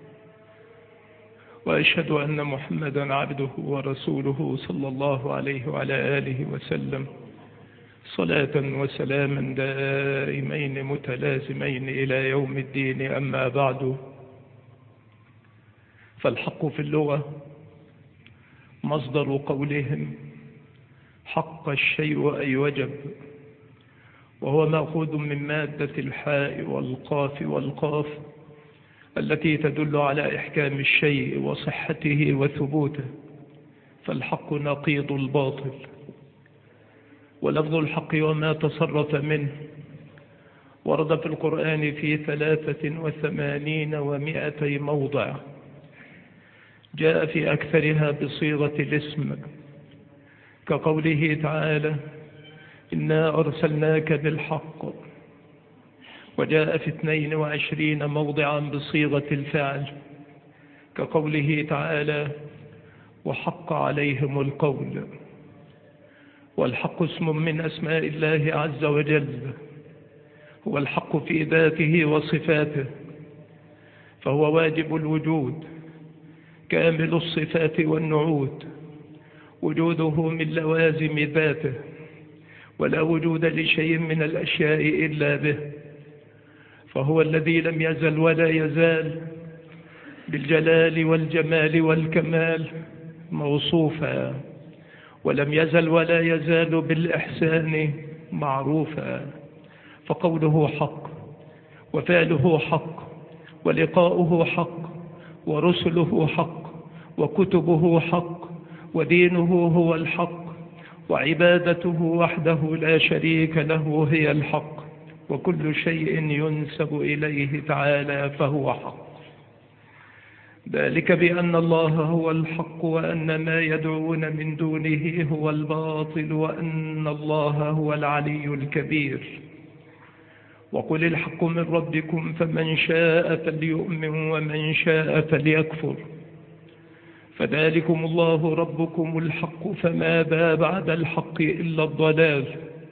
وأشهد أن محمدا عبده ورسوله صلى الله عليه وعلى آله وسلم، صلاة وسلاما دائمين متلازمين إلى يوم الدين. أما بعد، فالحق في اللغة مصدر قولهم حق الشيء أي وجب، وهو مأخوذ من مادة الحاء والقاف والقاف التي تدل على إحكام الشيء وصحته وثبوته، فالحق نقيض الباطل. ولفظ الحق وما تصرف منه ورد في القرآن في 83 و200 موضع، جاء في أكثرها بصيغة الاسم، كقوله تعالى: إنا أرسلناك بالحق، وجاء في 22 موضعا بصيغة الفعل، كقوله تعالى: وحق عليهم القول. والحق اسم من أسماء الله عز وجل، هو الحق في ذاته وصفاته، فهو واجب الوجود كامل الصفات والنعوت، وجوده من لوازم ذاته، ولا وجود لشيء من الأشياء إلا به، فهو الذي لم يزل ولا يزال بالجلال والجمال والكمال موصوفا، ولم يزل ولا يزال بالإحسان معروفا، فقوله حق، وفعله حق، ولقاؤه حق، ورسله حق، وكتبه حق، ودينه هو الحق، وعبادته وحده لا شريك له هي الحق، وكل شيء ينسب إليه تعالى فهو حق. ذلك بأن الله هو الحق، وأن ما يدعون من دونه هو الباطل، وأن الله هو العلي الكبير. وقل الحق من ربكم فمن شاء فليؤمن ومن شاء فليكفر، فذلكم الله ربكم الحق فماذا بعد الحق إلا الضلال.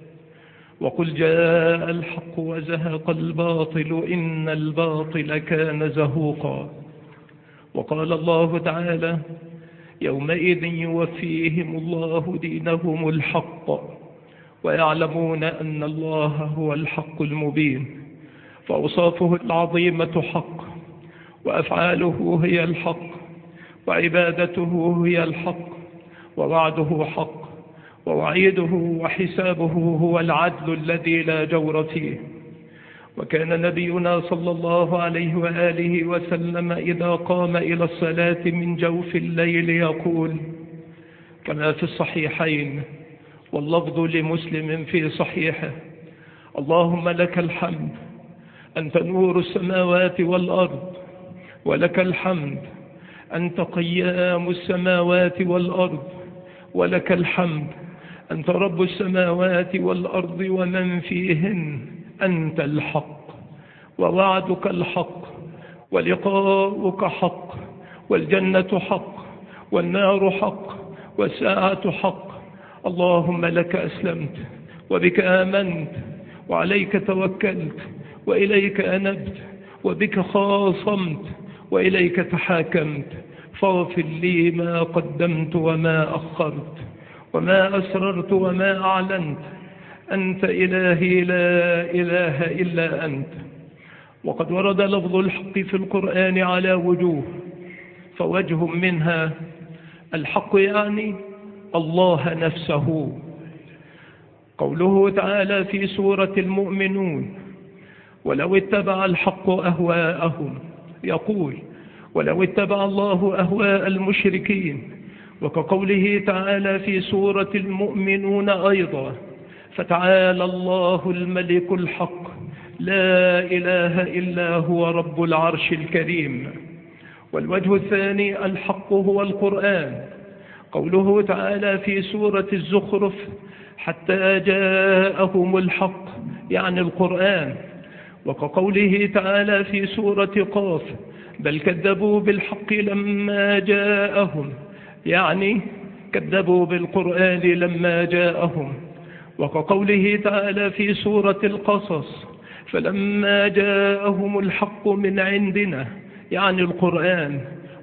وقل جاء الحق وزهق الباطل إن الباطل كان زهوقا. وقال الله تعالى يومئذ يوفيهم الله دينهم الحق ويعلمون أن الله هو الحق المبين. فأوصافه العظيمة حق، وأفعاله هي الحق، وعبادته هي الحق، ووعده حق، ووعيده وحسابه هو العدل الذي لا جور فيه. وكان نبينا صلى الله عليه وآله وسلم إذا قام إلى الصلاة من جوف الليل يقول كما في الصحيحين واللفظ لمسلم في صحيحه: اللهم لك الحمد أنت نور السماوات والأرض، ولك الحمد أنت قيام السماوات والأرض، ولك الحمد أنت رب السماوات والأرض ومن فيهن، أنت الحق ووعدك الحق ولقاؤك حق والجنة حق والنار حق والساعة حق. اللهم لك أسلمت وبك آمنت وعليك توكلت وإليك أنبت وبك خاصمت وإليك تحاكمت، فاغفر لي ما قدمت وما أخرت وما أسررت وما أعلنت، أنت إلهي لا إله إلا أنت. وقد ورد لفظ الحق في القرآن على وجوه، فوجه منها الحق يعني الله نفسه. قوله تعالى في سورة المؤمنون ولو اتبع الحق أهواءهم، يقول ولو اتبع الله أهواء المشركين. وكقوله تعالى في سورة المؤمنون أيضا فتعالى الله الملك الحق لا إله إلا هو رب العرش الكريم. والوجه الثاني الحق هو القرآن. قوله تعالى في سورة الزخرف حتى جاءهم الحق يعني القرآن. وكقوله تعالى في سورة قاف بل كذبوا بالحق لما جاءهم يعني كذبوا بالقرآن لما جاءهم. وكقوله تعالى في سورة القصص فلما جاءهم الحق من عندنا يعني القرآن،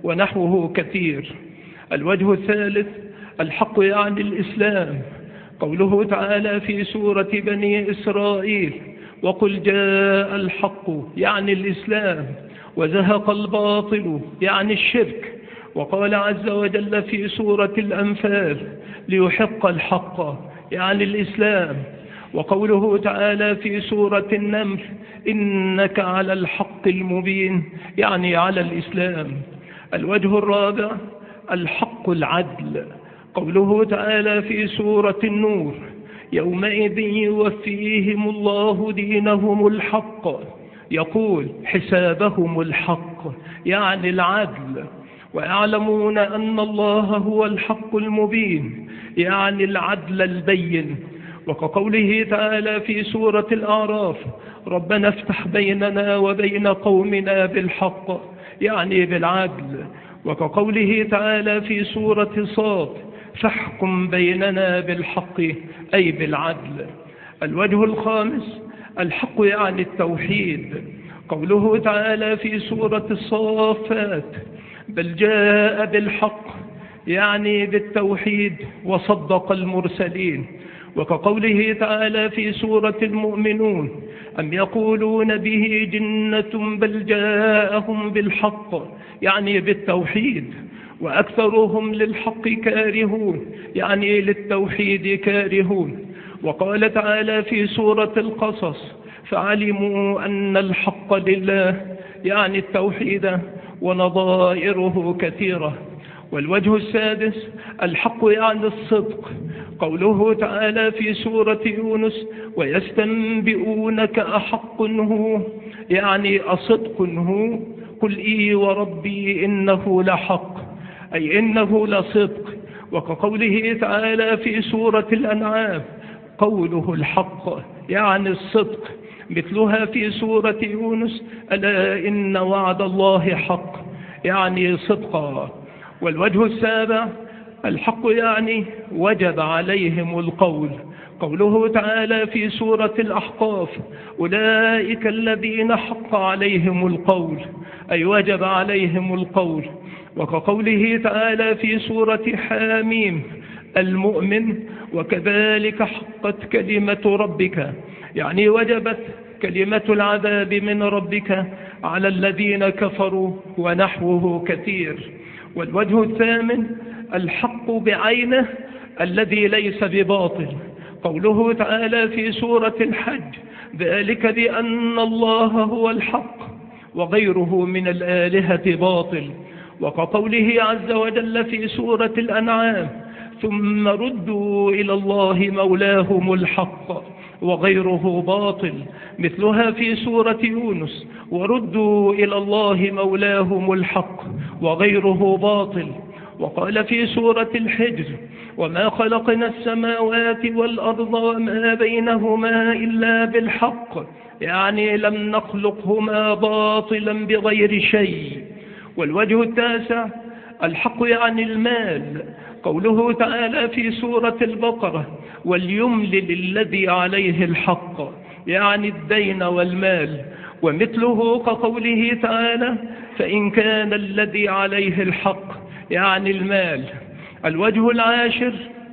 ونحوه كثير. الوجه الثالث الحق يعني الإسلام. قوله تعالى في سورة بني إسرائيل وقل جاء الحق يعني الإسلام وزهق الباطل يعني الشرك. وقال عز وجل في سورة الأنفال ليحق الحق يعني الإسلام. وقوله تعالى في سورة النمل إنك على الحق المبين يعني على الإسلام. الوجه الرابع الحق العدل. قوله تعالى في سورة النور يومئذ يوفيهم الله دينهم الحق، يقول حسابهم الحق يعني العدل. ويعلمون أن الله هو الحق المبين يعني العدل البين. وكقوله تعالى في سورة الأعراف ربنا افتح بيننا وبين قومنا بالحق يعني بالعدل. وكقوله تعالى في سورة صاد فاحكم بيننا بالحق أي بالعدل. الوجه الخامس الحق يعني التوحيد. قوله تعالى في سورة الصافات بل جاء بالحق يعني بالتوحيد وصدق المرسلين. وكقوله تعالى في سورة المؤمنون أم يقولون به جنة بل جاءهم بالحق يعني بالتوحيد. وأكثرهم للحق كارهون يعني للتوحيد كارهون. وقال تعالى في سورة القصص فعلموا أن الحق لله يعني التوحيد ونظائره كثيرة. والوجه السادس الحق يعني الصدق. قوله تعالى في سورة يونس ويستنبئونك أحق هو يعني أصدق هو قل إي وربي إنه لحق أي إنه لصدق. وكقوله تعالى في سورة الأنعام قوله الحق يعني الصدق، مثلها في سورة يونس ألا إن وعد الله حق يعني صدقا. والوجه السابع الحق يعني وجب عليهم القول. قوله تعالى في سورة الأحقاف أولئك الذين حق عليهم القول، أي وجب عليهم القول. وكقوله تعالى في سورة حاميم المؤمن وكذلك حقت كلمة ربك، يعني وجبت كلمة العذاب من ربك على الذين كفروا، ونحوه كثير. والوجه الثامن الحق بعينه الذي ليس بباطل. قوله تعالى في سورة الحج ذلك بأن الله هو الحق وغيره من الآلهة باطل. وكقوله عز وجل في سورة الأنعام ثم ردوا إلى الله مولاهم الحق وغيره باطل، مثلها في سورة يونس وردوا إلى الله مولاهم الحق وغيره باطل. وقال في سورة الحجر وما خلقنا السماوات والأرض وما بينهما إلا بالحق، يعني لم نخلقهما باطلا بغير شيء. والوجه التاسع الحق يعني المال. قوله تعالى في سورة البقرة وليملل الذي عليه الحق، يعني الدين والمال. ومثله كقوله تعالى فإن كان الذي عليه الحق، يعني المال. الوجه العاشر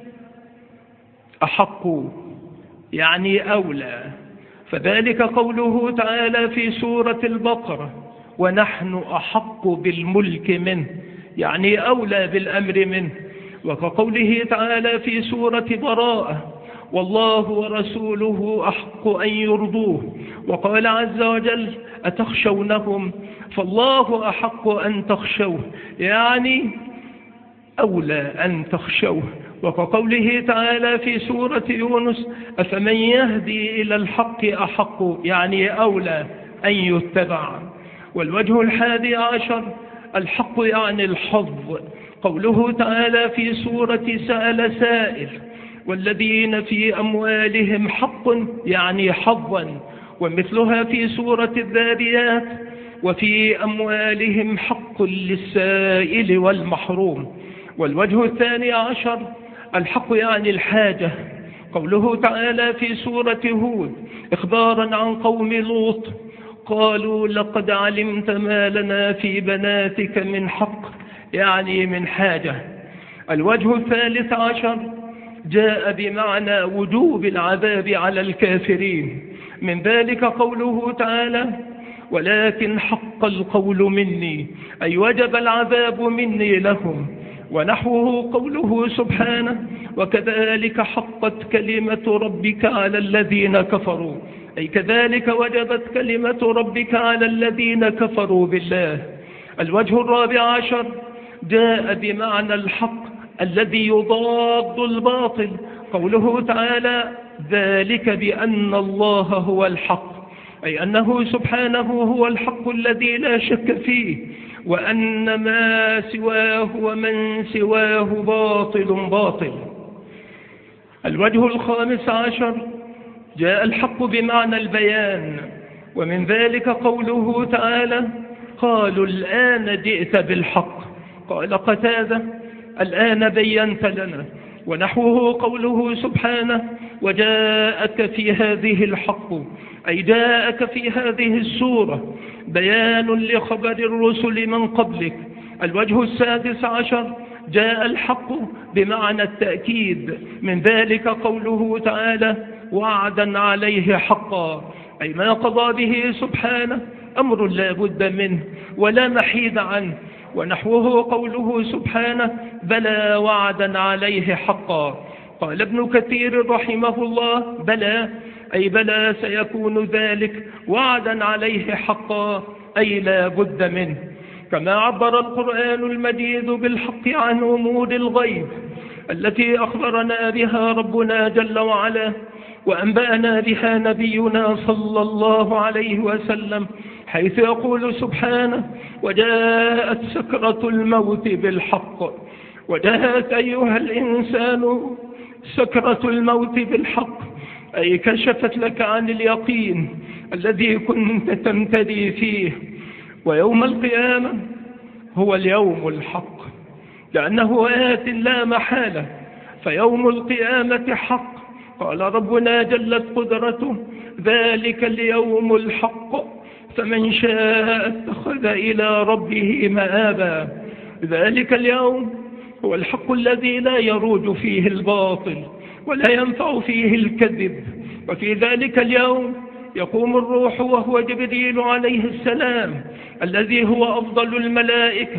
أحق يعني أولى، فذلك قوله تعالى في سورة البقرة ونحن أحق بالملك منه، يعني أولى بالأمر منه. وكقوله تعالى في سورة براءة والله ورسوله أحق أن يرضوه. وقال عز وجل أتخشونهم فالله أحق أن تخشوه، يعني أولى أن تخشوه. وكقوله تعالى في سورة يونس أفمن يهدي إلى الحق أحق، يعني أولى أن يتبع. والوجه الحادي عشر الحق يعني الحظ. قوله تعالى في سورة سأل سائل والذين في أموالهم حق، يعني حظا. ومثلها في سورة الذاريات وفي أموالهم حق للسائل والمحروم. والوجه الثاني عشر الحق يعني الحاجة. قوله تعالى في سورة هود إخبارا عن قوم لوط قالوا لقد علمت ما لنا في بناتك من حق، يعني من حاجة. الوجه الثالث عشر جاء بمعنى وجوب العذاب على الكافرين، من ذلك قوله تعالى ولكن حق القول مني، أي وجب العذاب مني لهم. ونحوه قوله سبحانه وكذلك حقت كلمة ربك على الذين كفروا، أي كذلك وجبت كلمة ربك على الذين كفروا بالله. الوجه الرابع عشر جاء بمعنى الحق الذي يضاد الباطل. قوله تعالى ذلك بأن الله هو الحق، أي أنه سبحانه هو الحق الذي لا شك فيه، وأن ما سواه ومن سواه باطل. الوجه الخامس عشر جاء الحق بمعنى البيان، ومن ذلك قوله تعالى قالوا الآن جئت بالحق. قال قتادة الآن بينت لنا. ونحوه قوله سبحانه وجاءك في هذه الحق، أي جاءك في هذه السورة بيان لخبر الرسل من قبلك. الوجه السادس عشر جاء الحق بمعنى التأكيد، من ذلك قوله تعالى وعدا عليه حقا، أي ما قضى به سبحانه أمر لا بد منه ولا محيد عنه. ونحوه قوله سبحانه بلى وعدا عليه حقا. قال ابن كثير رحمه الله بلى أي بلى سيكون ذلك وعدا عليه حقا، أي لا بد منه. كما عبر القرآن المجيد بالحق عن أمور الغيب التي أخبرنا بها ربنا جل وعلا وأنبأنا بها نبينا صلى الله عليه وسلم، حيث يقول سبحانه وجاءت سكرة الموت بالحق. وجاءت أيها الإنسان سكرة الموت بالحق، أي كشفت لك عن اليقين الذي كنت تمتدي فيه. ويوم القيامة هو اليوم الحق، لأنه آت لا محالة، فيوم القيامة حق. قال ربنا جلت قدرته: ذلك اليوم الحق فمن شاء اتخذ إلى ربه مآبا. ذلك اليوم هو الحق الذي لا يروج فيه الباطل ولا ينفع فيه الكذب. وفي ذلك اليوم يقوم الروح وهو جبريل عليه السلام الذي هو أفضل الملائكة،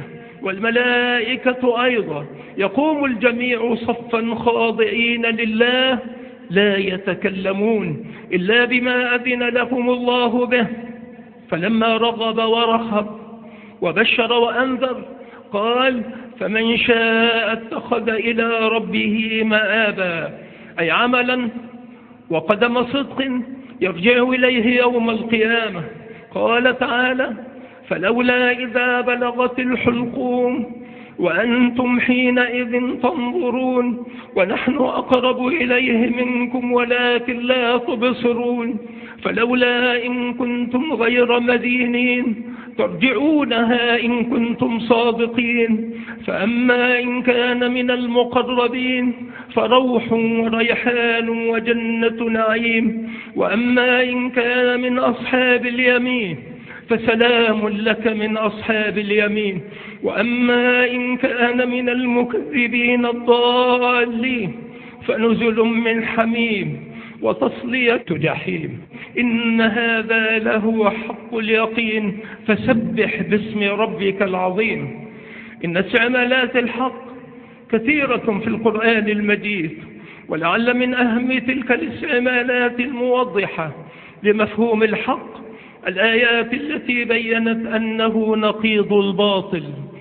والملائكة أيضا. يقوم الجميع صفا خاضعين لله لا يتكلمون إلا بما أذن لهم الله به. فلما رغب ورهب وبشر وأنذر قال: فمن شاء اتخذ إلى ربه مآبا، أي عملا وقدم صدق يرجع إليه يوم القيامة. قال تعالى: فلولا إذا بلغت الحلقوم وأنتم حينئذ تنظرون ونحن أقرب إليه منكم ولكن لا تبصرون، فلولا إن كنتم غير مدينين ترجعونها إن كنتم صادقين. فأما إن كان من المقربين فروح وريحان وجنة نعيم، وأما إن كان من أصحاب اليمين فسلام لك من أصحاب اليمين، وأما إن كان من المكذبين الضالين فنزل من حميم وتصلية جحيم. إن هذا لهو حق اليقين، فسبح باسم ربك العظيم. إن استعمالات الحق كثيرة في القرآن المجيد، ولعل من أهم تلك الاستعمالات الموضحة لمفهوم الحق الآيات التي بيّنت أنه نقيض الباطل،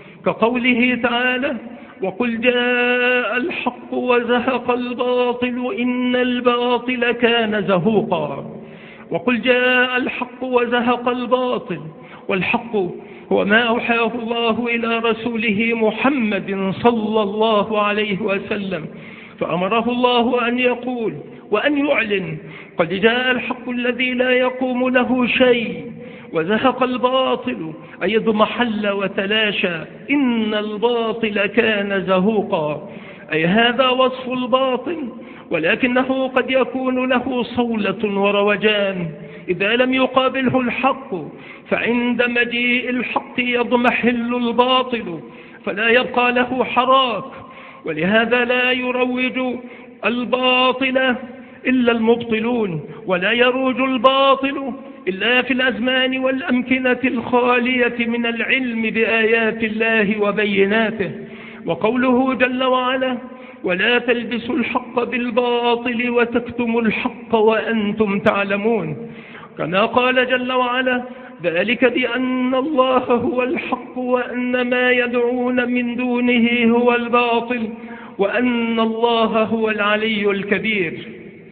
كقوله تعالى: وقل جاء الحق وزهق الباطل إن الباطل كان زهوقا. وقل جاء الحق وزهق الباطل، والحق هو ما أوحاه الله إلى رسوله محمد صلى الله عليه وسلم، فأمره الله أن يقول وأن يعلن: قد جاء الحق الذي لا يقوم له شيء، وزهق الباطل أي اضمحل وتلاشى، إن الباطل كان زهوقا. أي هذا وصف الباطل، ولكنه قد يكون له صولة وروجان إذا لم يقابله الحق، فعند مجيء الحق يضمحل الباطل فلا يبقى له حراك. ولهذا لا يروج الباطل إلا المبطلون، ولا يروج الباطل إلا في الأزمان والأمكنة الخالية من العلم بآيات الله وبيناته. وقوله جل وعلا: ولا تلبسوا الحق بالباطل وتكتموا الحق وأنتم تعلمون، كما قال جل وعلا: ذلك بأن الله هو الحق وأن ما يدعون من دونه هو الباطل وأن الله هو العلي الكبير.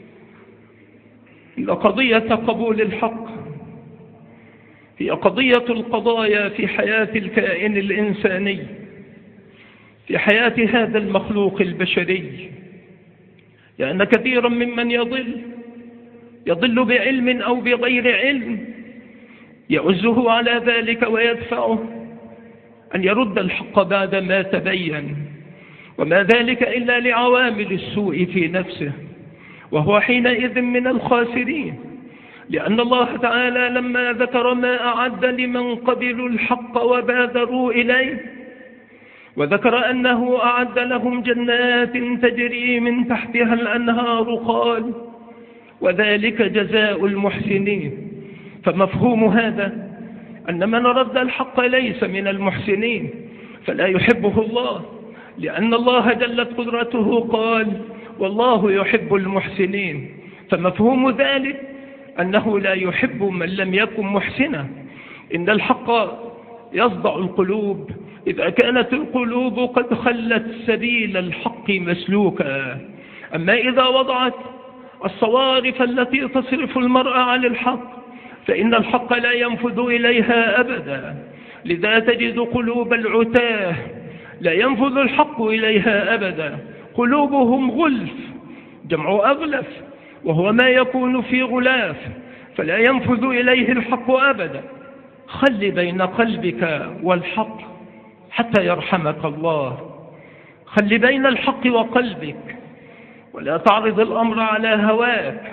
إن قضية قبول الحق هي قضية القضايا في حياة الكائن الإنساني، في حياة هذا المخلوق البشري، لأن كثيرا ممن يضل بعلم أو بغير علم يعزه على ذلك ويدفعه أن يرد الحق بعد ما تبين، وما ذلك إلا لعوامل السوء في نفسه، وهو حينئذ من الخاسرين. لأن الله تعالى لما ذكر ما أعد لمن قبلوا الحق وبادروا إليه، وذكر أنه أعد لهم جنات تجري من تحتها الأنهار، قال: وذلك جزاء المحسنين. فمفهوم هذا أن من رد الحق ليس من المحسنين، فلا يحبه الله، لأن الله جلت قدرته قال: والله يحب المحسنين. فمفهوم ذلك أنه لا يحب من لم يكن محسنا. إن الحق يصدع القلوب إذا كانت القلوب قد خلت سبيل الحق مسلوكا. أما إذا وضعت الصوارف التي تصرف المرء عن الحق فإن الحق لا ينفذ إليها أبدا. لذا تجد قلوب العتاه لا ينفذ الحق إليها أبدا، قلوبهم غلف، جمع أغلف، وهو ما يكون في غلاف، فلا ينفذ إليه الحق أبدا. خل بين قلبك والحق حتى يرحمك الله. خل بين الحق وقلبك، ولا تعرض الأمر على هواك،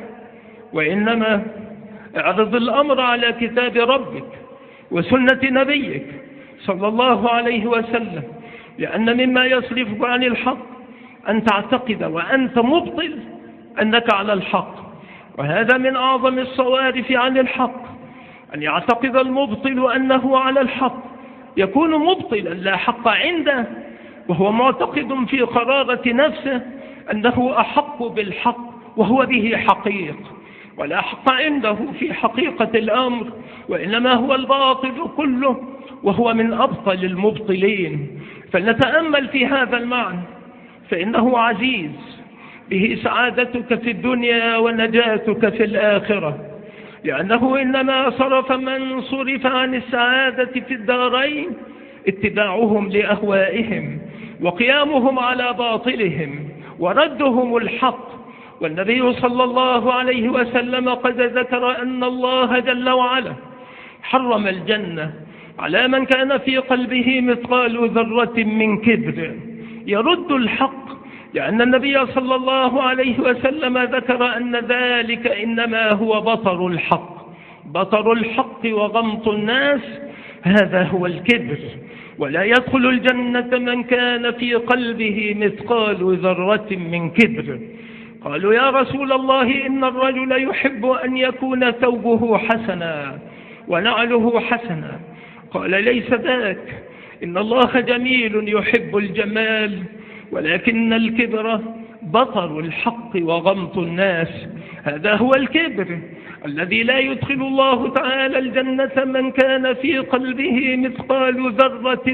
وإنما اعرض الأمر على كتاب ربك وسنة نبيك صلى الله عليه وسلم، لأن مما يصرفك عن الحق أن تعتقد وأنت مبطل أنك على الحق، وهذا من أعظم الصوارف عن الحق، أن يعتقد المبطل أنه على الحق، يكون مبطلا لا حق عنده، وهو معتقد في قرارة نفسه أنه أحق بالحق وهو به حقيق، ولا حق عنده في حقيقة الأمر، وإنما هو الباطل كله، وهو من أبطل المبطلين. فلنتأمل في هذا المعنى، فإنه عزيز، به سعادتك في الدنيا ونجاتك في الآخرة، لأنه إنما صرف من صرف عن السعادة في الدارين اتباعهم لأهوائهم وقيامهم على باطلهم وردهم الحق. والنبي صلى الله عليه وسلم قد ذكر أن الله جل وعلا حرم الجنة على من كان في قلبه مثقال ذرة من كبر يرد الحق، لأن النبي صلى الله عليه وسلم ذكر أن ذلك إنما هو بطر الحق، بطر الحق وغمط الناس، هذا هو الكبر. ولا يدخل الجنة من كان في قلبه مثقال ذرة من كبر. قالوا يا رسول الله إن الرجل يحب أن يكون ثوبه حسنا ونعله حسنا. قال ليس ذاك، إن الله جميل يحب الجمال، ولكن الكبر بطر الحق وغمط الناس، هذا هو الكبر الذي لا يدخل الله تعالى الجنة من كان في قلبه مثقال ذرة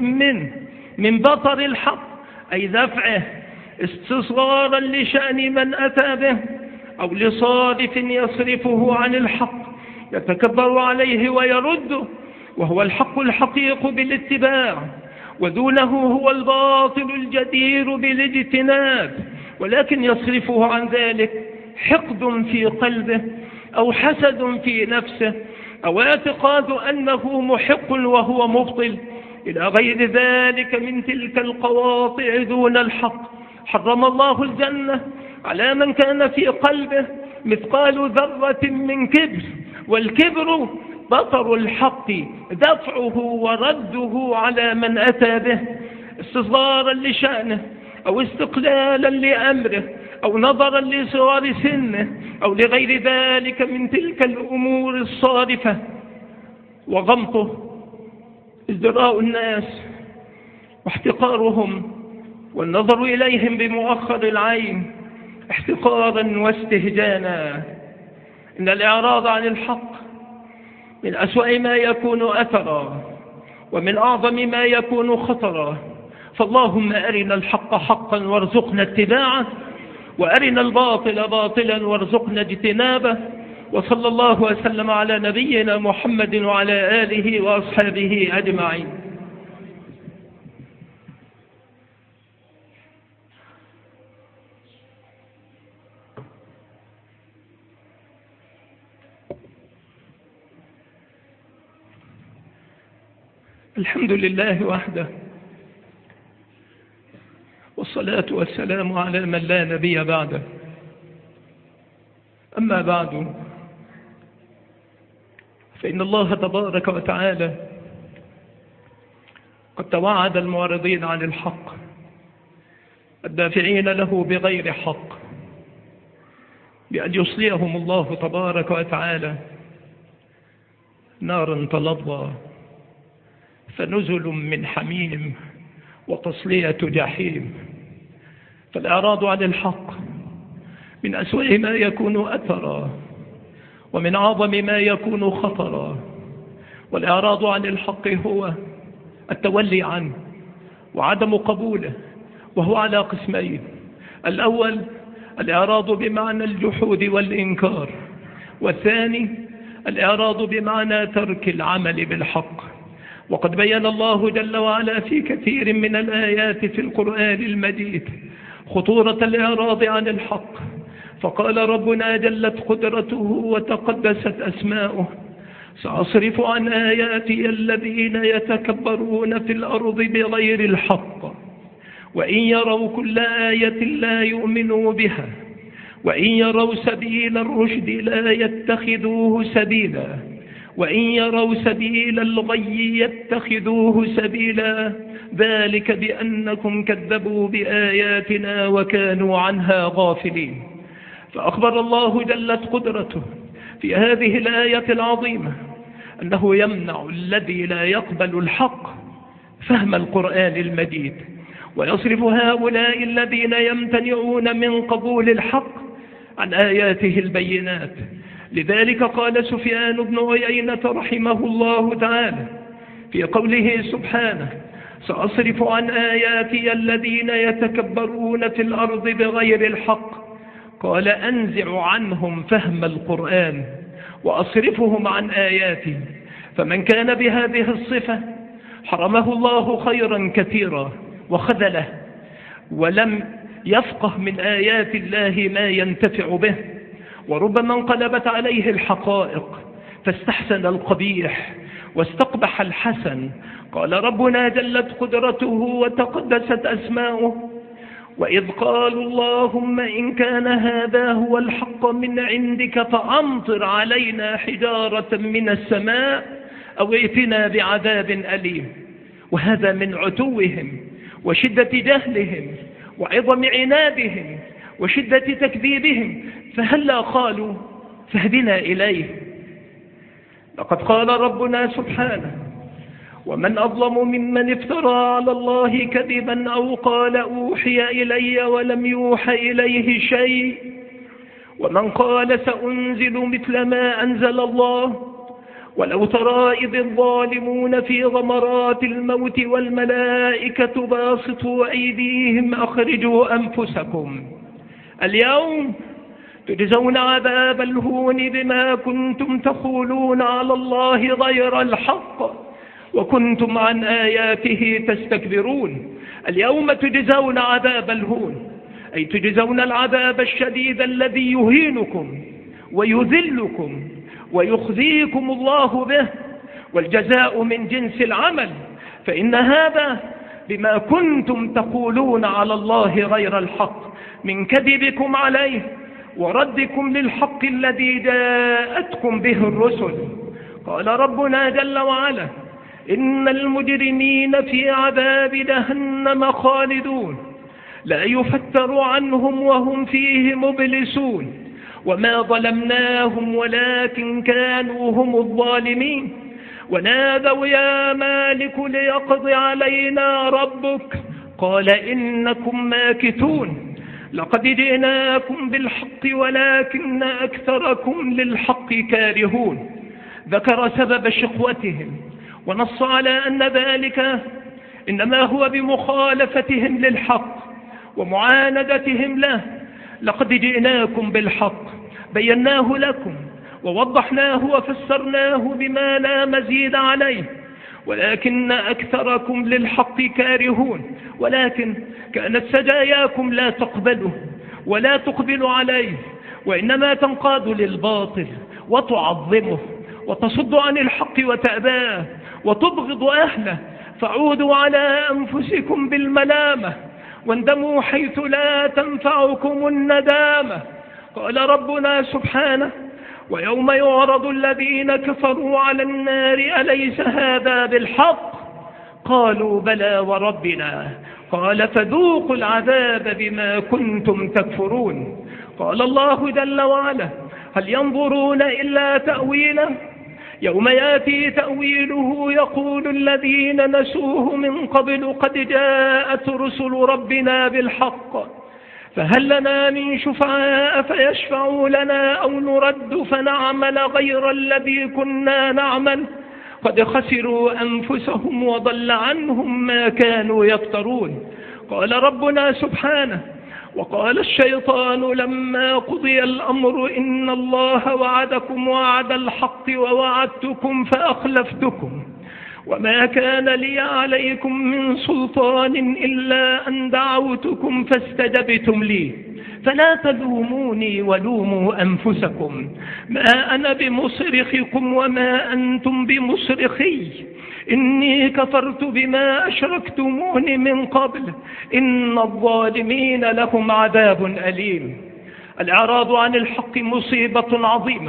من بطر الحق، أي دفعه استصغارا لشأن من أتى به، أو لصارف يصرفه عن الحق يتكبر عليه ويرده، وهو الحق الحقيق بالاتباع، ودونه هو الباطل الجدير بالاجتناب، ولكن يصرفه عن ذلك حقد في قلبه أو حسد في نفسه أو اعتقاد أنه محق وهو مبطل إلى غير ذلك من تلك القواطع دون الحق. حرم الله الجنة على من كان في قلبه مثقال ذرة من كبر، والكبر بطر الحق دفعه ورده على من أتى به استصغارا لشأنه أو استقلالا لأمره أو نظرا لصغار سنه أو لغير ذلك من تلك الأمور الصارفة. وغمطه ازدراء الناس واحتقارهم والنظر إليهم بمؤخر العين احتقارا واستهجانا. إن الإعراض عن الحق من أسوأ ما يكون أثرا ومن أعظم ما يكون خطرا، فاللهم أرنا الحق حقا وارزقنا اتباعه، وأرنا الباطل باطلا وارزقنا اجتنابه. وصلى الله وسلم على نبينا محمد وعلى آله وأصحابه أجمعين. الحمد لله وحده، والصلاة والسلام على من لا نبي بعده. أما بعد، فإن الله تبارك وتعالى قد توعد المعرضين عن الحق الدافعين له بغير حق بأن يصليهم الله تبارك وتعالى نارا تلظى، فنزل من حميم وتصلية جحيم. فالإعراض عن الحق من أسوأ ما يكون أثرا ومن أعظم ما يكون خطرا. والإعراض عن الحق هو التولي عنه وعدم قبوله، وهو على قسمين: الأول الإعراض بمعنى الجحود والإنكار، والثاني الإعراض بمعنى ترك العمل بالحق. وقد بين الله جل وعلا في كثير من الآيات في القرآن المجيد خطورة الإعراض عن الحق، فقال ربنا جلت قدرته وتقدست أسماؤه: سأصرف عن آياتي الذين يتكبرون في الأرض بغير الحق وإن يروا كل آية لا يؤمنوا بها وإن يروا سبيل الرشد لا يتخذوه سبيلا وإن يروا سبيل الغي يتخذوه سبيلا ذلك بأنكم كذبوا بآياتنا وكانوا عنها غافلين. فأخبر الله جلت قدرته في هذه الآية العظيمة أنه يمنع الذي لا يقبل الحق فهم القرآن المجيد، ويصرف هؤلاء الذين يمتنعون من قبول الحق عن آياته البينات. لذلك قال سفيان بن عيينة رحمه الله تعالى في قوله سبحانه: سأصرف عن آياتي الذين يتكبرون في الأرض بغير الحق، قال أنزع عنهم فهم القرآن وأصرفهم عن آياتي. فمن كان بهذه الصفة حرمه الله خيرا كثيرا وخذله، ولم يفقه من آيات الله ما ينتفع به، وربما انقلبت عليه الحقائق فاستحسن القبيح واستقبح الحسن. قال ربنا جلت قدرته وتقدست أسماؤه: وإذ قالوا اللهم إن كان هذا هو الحق من عندك فأمطر علينا حجارة من السماء أو ائتنا بعذاب أليم. وهذا من عتوهم وشدة جهلهم وعظم عنادهم وشدة تكذيبهم، فهلا قالوا فاهدنا إليه. لقد قال ربنا سبحانه: ومن أظلم ممن افترى على الله كذبا أو قال أوحي إلي ولم يوحى إليه شيء، ومن قال سأنزل مثل ما أنزل الله. ولو ترى إذ الظالمون في غمرات الموت والملائكة باسطوا أيديهم أخرجوا أنفسكم اليوم تجزون عذاب الهون بما كنتم تقولون على الله غير الحق وكنتم عن آياته تستكبرون. اليوم تجزون عذاب الهون، أي تجزون العذاب الشديد الذي يهينكم ويذلكم ويخزيكم الله به، والجزاء من جنس العمل، فإن هذا بما كنتم تقولون على الله غير الحق من كذبكم عليه وردكم للحق الذي جاءتكم به الرسل. قال ربنا جل وعلا: إن المجرمين في عذاب جهنم خالدون لا يفتر عنهم وهم فيه مبلسون وما ظلمناهم ولكن كانوا هم الظالمين. ونادوا يا مالك ليقضي علينا ربك قال إنكم ماكثون لقد جئناكم بالحق ولكن أكثركم للحق كارهون. ذكر سبب شقوتهم ونص على أن ذلك إنما هو بمخالفتهم للحق ومعاندتهم له. لقد جئناكم بالحق بيناه لكم ووضحناه وفسرناه بما لا مزيد عليه ولكن أكثركم للحق كارهون. ولكن كانت سجاياكم لا تقبله ولا تقبل عليه، وإنما تنقاد للباطل وتعظمه وتصد عن الحق وتأباه وتبغض أهله. فعودوا على أنفسكم بالملامة واندموا حيث لا تنفعكم الندامة. قال ربنا سبحانه: ويوم يعرض الذين كفروا على النار أليس هذا بالحق؟ قالوا بلى وربنا. قال فذوقوا العذاب بما كنتم تكفرون. قال الله جل وعلا: هل ينظرون إلا تأويله؟ يوم يأتي تأويله يقول الذين نسوه من قبل قد جاءت رسل ربنا بالحق فهل لنا من شفعاء فيشفعوا لنا أو نرد فنعمل غير الذي كنا نعمل قد خسروا أنفسهم وضل عنهم ما كانوا يفترون. قال ربنا سبحانه: وقال الشيطان لما قضي الأمر إن الله وعدكم وعد الحق ووعدتكم فأخلفتكم وما كان لي عليكم من سلطان إلا أن دعوتكم فاستجبتم لي فلا تلوموني ولوموا أنفسكم، ما أنا بمصرخكم وما أنتم بمصرخي، إني كفرت بما أشركتمون من قبل، إن الظالمين لهم عذاب أليم. الإعراض عن الحق مصيبة عظيمة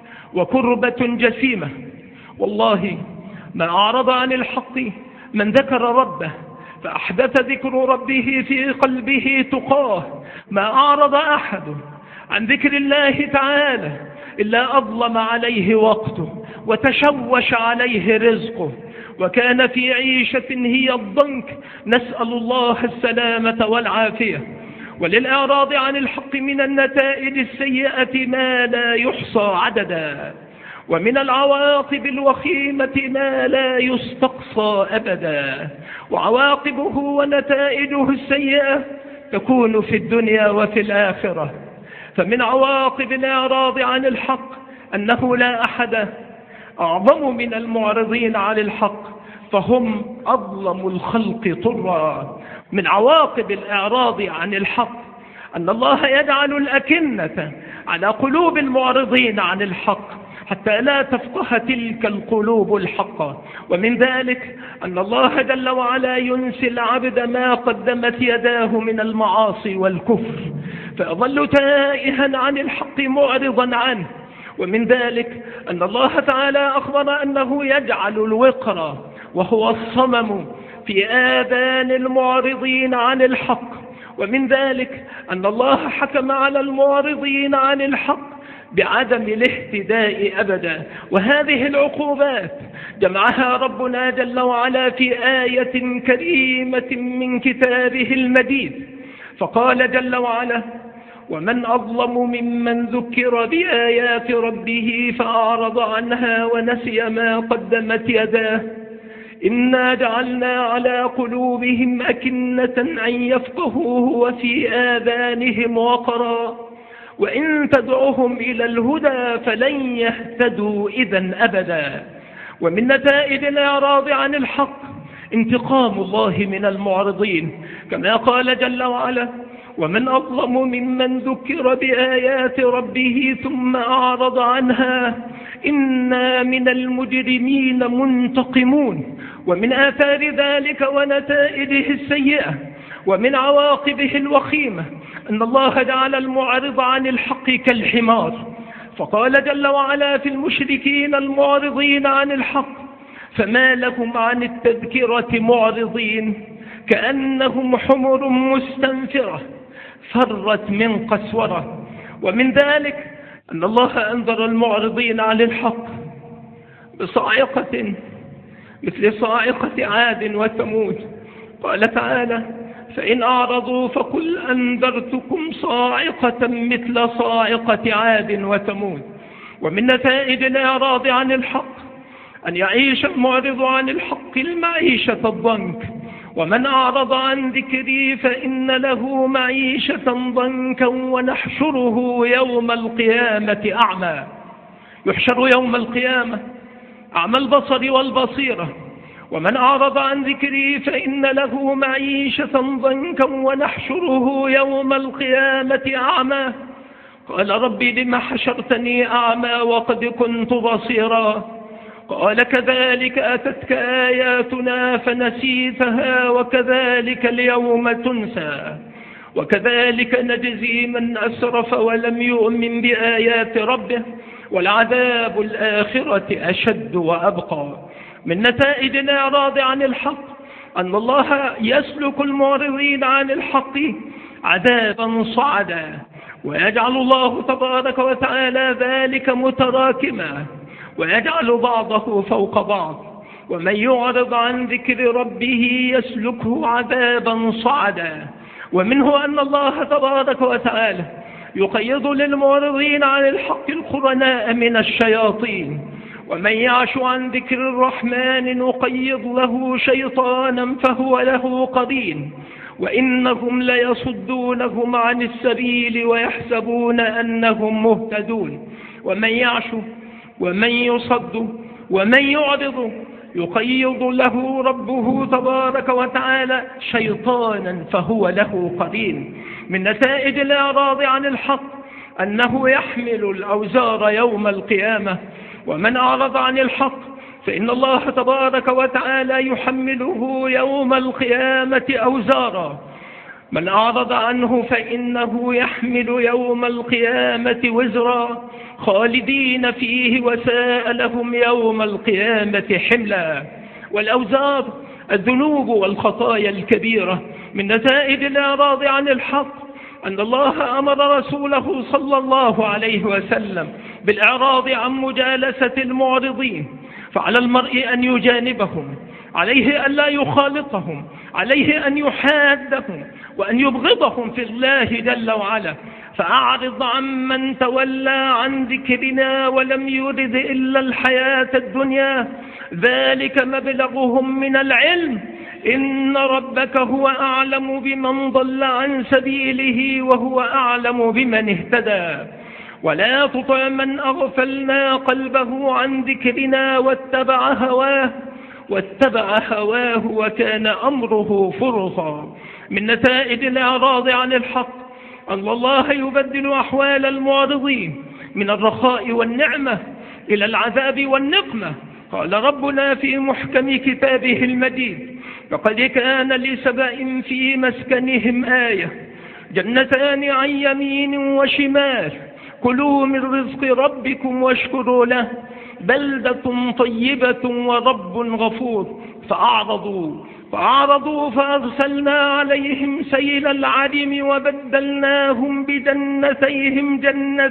وكربة جسيمة. والله ما أعرض عن الحق من ذكر ربه فأحدث ذكر ربه في قلبه تقاه، ما أعرض أحد عن ذكر الله تعالى إلا أظلم عليه وقته وتشوش عليه رزقه وكان في عيشة هي الضنك، نسأل الله السلامة والعافية. وللإعراض عن الحق من النتائج السيئة ما لا يحصى عددا، ومن العواقب الوخيمة ما لا يستقصى أبدا، وعواقبه ونتائجه السيئة تكون في الدنيا وفي الآخرة. فمن عواقب الإعراض عن الحق أنه لا أحد أعظم من المعرضين عن الحق، فهم أظلم الخلق طرا. من عواقب الإعراض عن الحق أن الله يجعل الأكنة على قلوب المعرضين عن الحق حتى لا تفقه تلك القلوب الحق. ومن ذلك أن الله جل وعلا ينسي العبد ما قدمت يداه من المعاصي والكفر فيظل تائها عن الحق معرضا عنه. ومن ذلك أن الله تعالى أخبر أنه يجعل الوقر وهو الصمم في آذان المعرضين عن الحق. ومن ذلك أن الله حكم على المعرضين عن الحق بعدم الاهتداء أبدا. وهذه العقوبات جمعها ربنا جل وعلا في آية كريمة من كتابه المجيد، فقال جل وعلا: ومن أظلم ممن ذكر بآيات ربه فأعرض عنها ونسي ما قدمت يداه إنا جعلنا على قلوبهم أكنة أن يفقهوه وفي آذانهم وقرا وإن تدعهم إلى الهدى فلن يهتدوا إذا أبدا. ومن نتائج الإعراض عن الحق انتقام الله من المعرضين، كما قال جل وعلا: ومن أظلم ممن ذكر بآيات ربه ثم أعرض عنها إنا من المجرمين منتقمون. ومن آثار ذلك ونتائجه السيئة ومن عواقبه الوخيمة أن الله جعل المعرض عن الحق كالحمار، فقال جل وعلا في المشركين المعرضين عن الحق: فما لهم عن التذكرة معرضين كأنهم حمر مستنفرة فرت من قسورة. ومن ذلك أن الله أنذر المعرضين عن الحق بصاعقة مثل صاعقة عاد وثمود، قال تعالى: فإن أعرضوا فقل أنذرتكم صاعقة مثل صاعقة عاد وثمود. ومن نتائج الإعراض عن الحق أن يعيش المعرض عن الحق المعيشة الضنك، ومن أعرض عن ذكري فإن له معيشة ضنكا ونحشره يوم القيامة أعمى. يحشر يوم القيامة أعمى البصر والبصيرة. ومن أعرض عن ذكري فإن له معيشة ضنكا ونحشره يوم القيامة أعمى. قال: ربي لم حشرتني أعمى وقد كنت بصيرا؟ قال: كذلك أتتك آياتنا فنسيتها وكذلك اليوم تنسى وكذلك نجزي من أسرف ولم يؤمن بآيات ربه والعذاب الآخرة أشد وأبقى. من نتائج الإعراض عن الحق أن الله يسلك المعرضين عن الحق عذابا صعدا، ويجعل الله تبارك وتعالى ذلك متراكما ويجعل بعضه فوق بعض. ومن يعرض عن ذكر ربه يسلكه عذابا صعدا. ومنه أن الله تبارك وتعالى يقيض للمعرضين عن الحق القرناء من الشياطين. ومن يعش عن ذكر الرحمن نقيض له شيطانا فهو له قرين وإنهم ليصدونهم عن السبيل ويحسبون أنهم مهتدون. ومن يعش ومن يصد ومن يعرض يقيض له ربه تبارك وتعالى شيطانا فهو له قرين. من نتائج الإعراض عن الحق أنه يحمل الأوزار يوم القيامة. ومن أعرض عن الحق فإن الله تبارك وتعالى يحمله يوم القيامة أوزارا. من أعرض عنه فإنه يحمل يوم القيامة وزرا خالدين فيه وساء لهم يوم القيامة حملا. والأوزار الذنوب والخطايا الكبيرة. من نتائج الإعراض عن الحق أن الله أمر رسوله صلى الله عليه وسلم بالإعراض عن مجالسة المعرضين، فعلى المرء أن يجانبهم، عليه أن لا يخالطهم، عليه أن يحادهم وأن يبغضهم في الله جل وعلا. فأعرض عن من تولى عن ذكرنا ولم يرد إلا الحياة الدنيا، ذلك مبلغهم من العلم، إن ربك هو أعلم بمن ضل عن سبيله وهو أعلم بمن اهتدى. ولا تطع من أغفلنا قلبه عن ذكرنا واتبع هواه وكان أمره فرطا. من نتائج الإعراض عن الحق أن الله يبدل أحوال المعرضين من الرخاء والنعمة إلى العذاب والنقمة. قال ربنا في محكم كتابه المجيد: لقد كان لسبأ في مسكنهم آية، جنتان عن يمين وشمال، كلوا من رزق ربكم واشكروا له بلدة طيبة ورب غفور. فأعرضوا فأرسلنا عليهم سيل العرم وبدلناهم بجنتيهم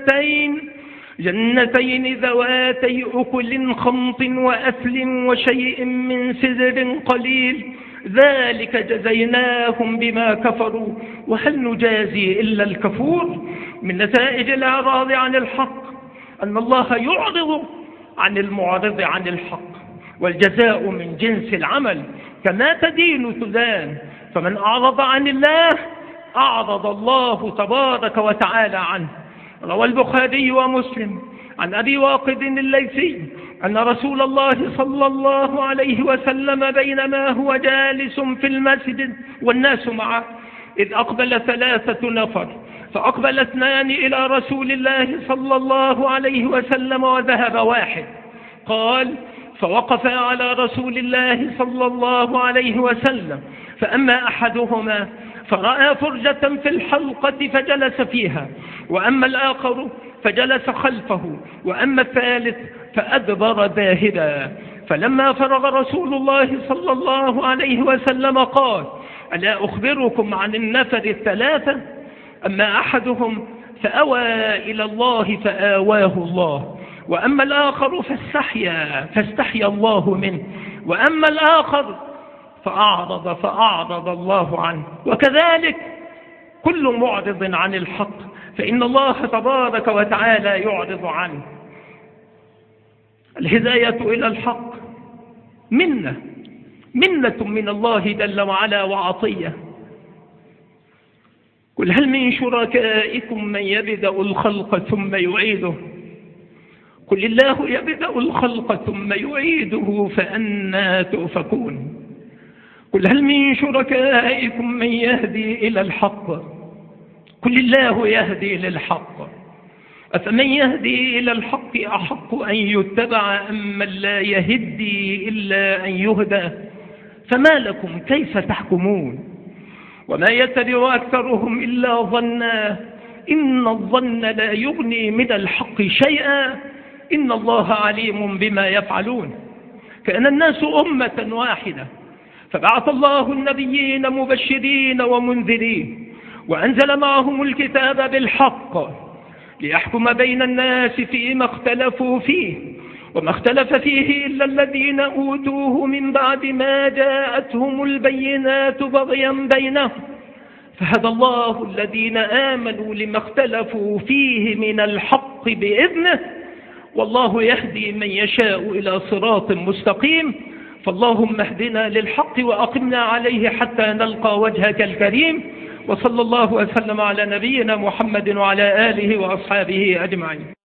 جنتين ذواتي أكل خمط وأثل وشيء من سدر قليل، ذلك جزيناهم بما كفروا وهل نجازي إلا الكفور. من نتائج الإعراض عن الحق أن الله يعرض عن المعرض عن الحق، والجزاء من جنس العمل، كما تدين تدان. فمن أعرض عن الله أعرض الله تبارك وتعالى عنه. روى البخاري ومسلم عن أبي واقد الليثي أن رسول الله صلى الله عليه وسلم بينما هو جالس في المسجد والناس معه إذ أقبل 3 نفر، فأقبل 2 إلى رسول الله صلى الله عليه وسلم وذهب 1. قال: فوقف على رسول الله صلى الله عليه وسلم، فأما أحدهما فرأى فرجة في الحلقة فجلس فيها، وأما الآخر فجلس خلفه، وأما الثالث فأدبر ذاهبا. فلما فرغ رسول الله صلى الله عليه وسلم قال: ألا أخبركم عن النفر 3؟ أما أحدهم فأوى إلى الله فآواه الله، وأما الآخر فاستحيا الله منه، وأما الآخر فأعرض الله عنه. وكذلك كل معرض عن الحق فإن الله تبارك وتعالى يعرض عنه. الهداية إلى الحق منة من الله جل وعلا وعطية. قل هل من شركائكم من يبدأ الخلق ثم يعيده؟ قل الله يبدأ الخلق ثم يعيده فأنى تؤفكون. قل هل من شركائكم من يهدي إلى الحق؟ قل الله يهدي للحق. أفمن يهدي إلى الحق أحق أن يتبع أم من لا يهدي إلا أن يهدى؟ فما لكم كيف تحكمون؟ وما يتبع أكثرهم إلا ظنا إن الظن لا يغني من الحق شيئا إن الله عليم بما يفعلون. كان الناس أمة واحدة، فبعث الله النبيين مبشرين ومنذرين، وأنزل معهم الكتاب بالحق ليحكم بين الناس فيما اختلفوا فيه، وما اختلف فيه إلا الذين أوتوه من بعد ما جاءتهم البينات بغيا بينهم، فهدى الله الذين آمنوا لما اختلفوا فيه من الحق بإذنه، والله يهدي من يشاء إلى صراط مستقيم. فاللهم اهدنا للحق وأقمنا عليه حتى نلقى وجهك الكريم. وصلى الله وسلم على نبينا محمد وعلى آله وأصحابه أجمعين.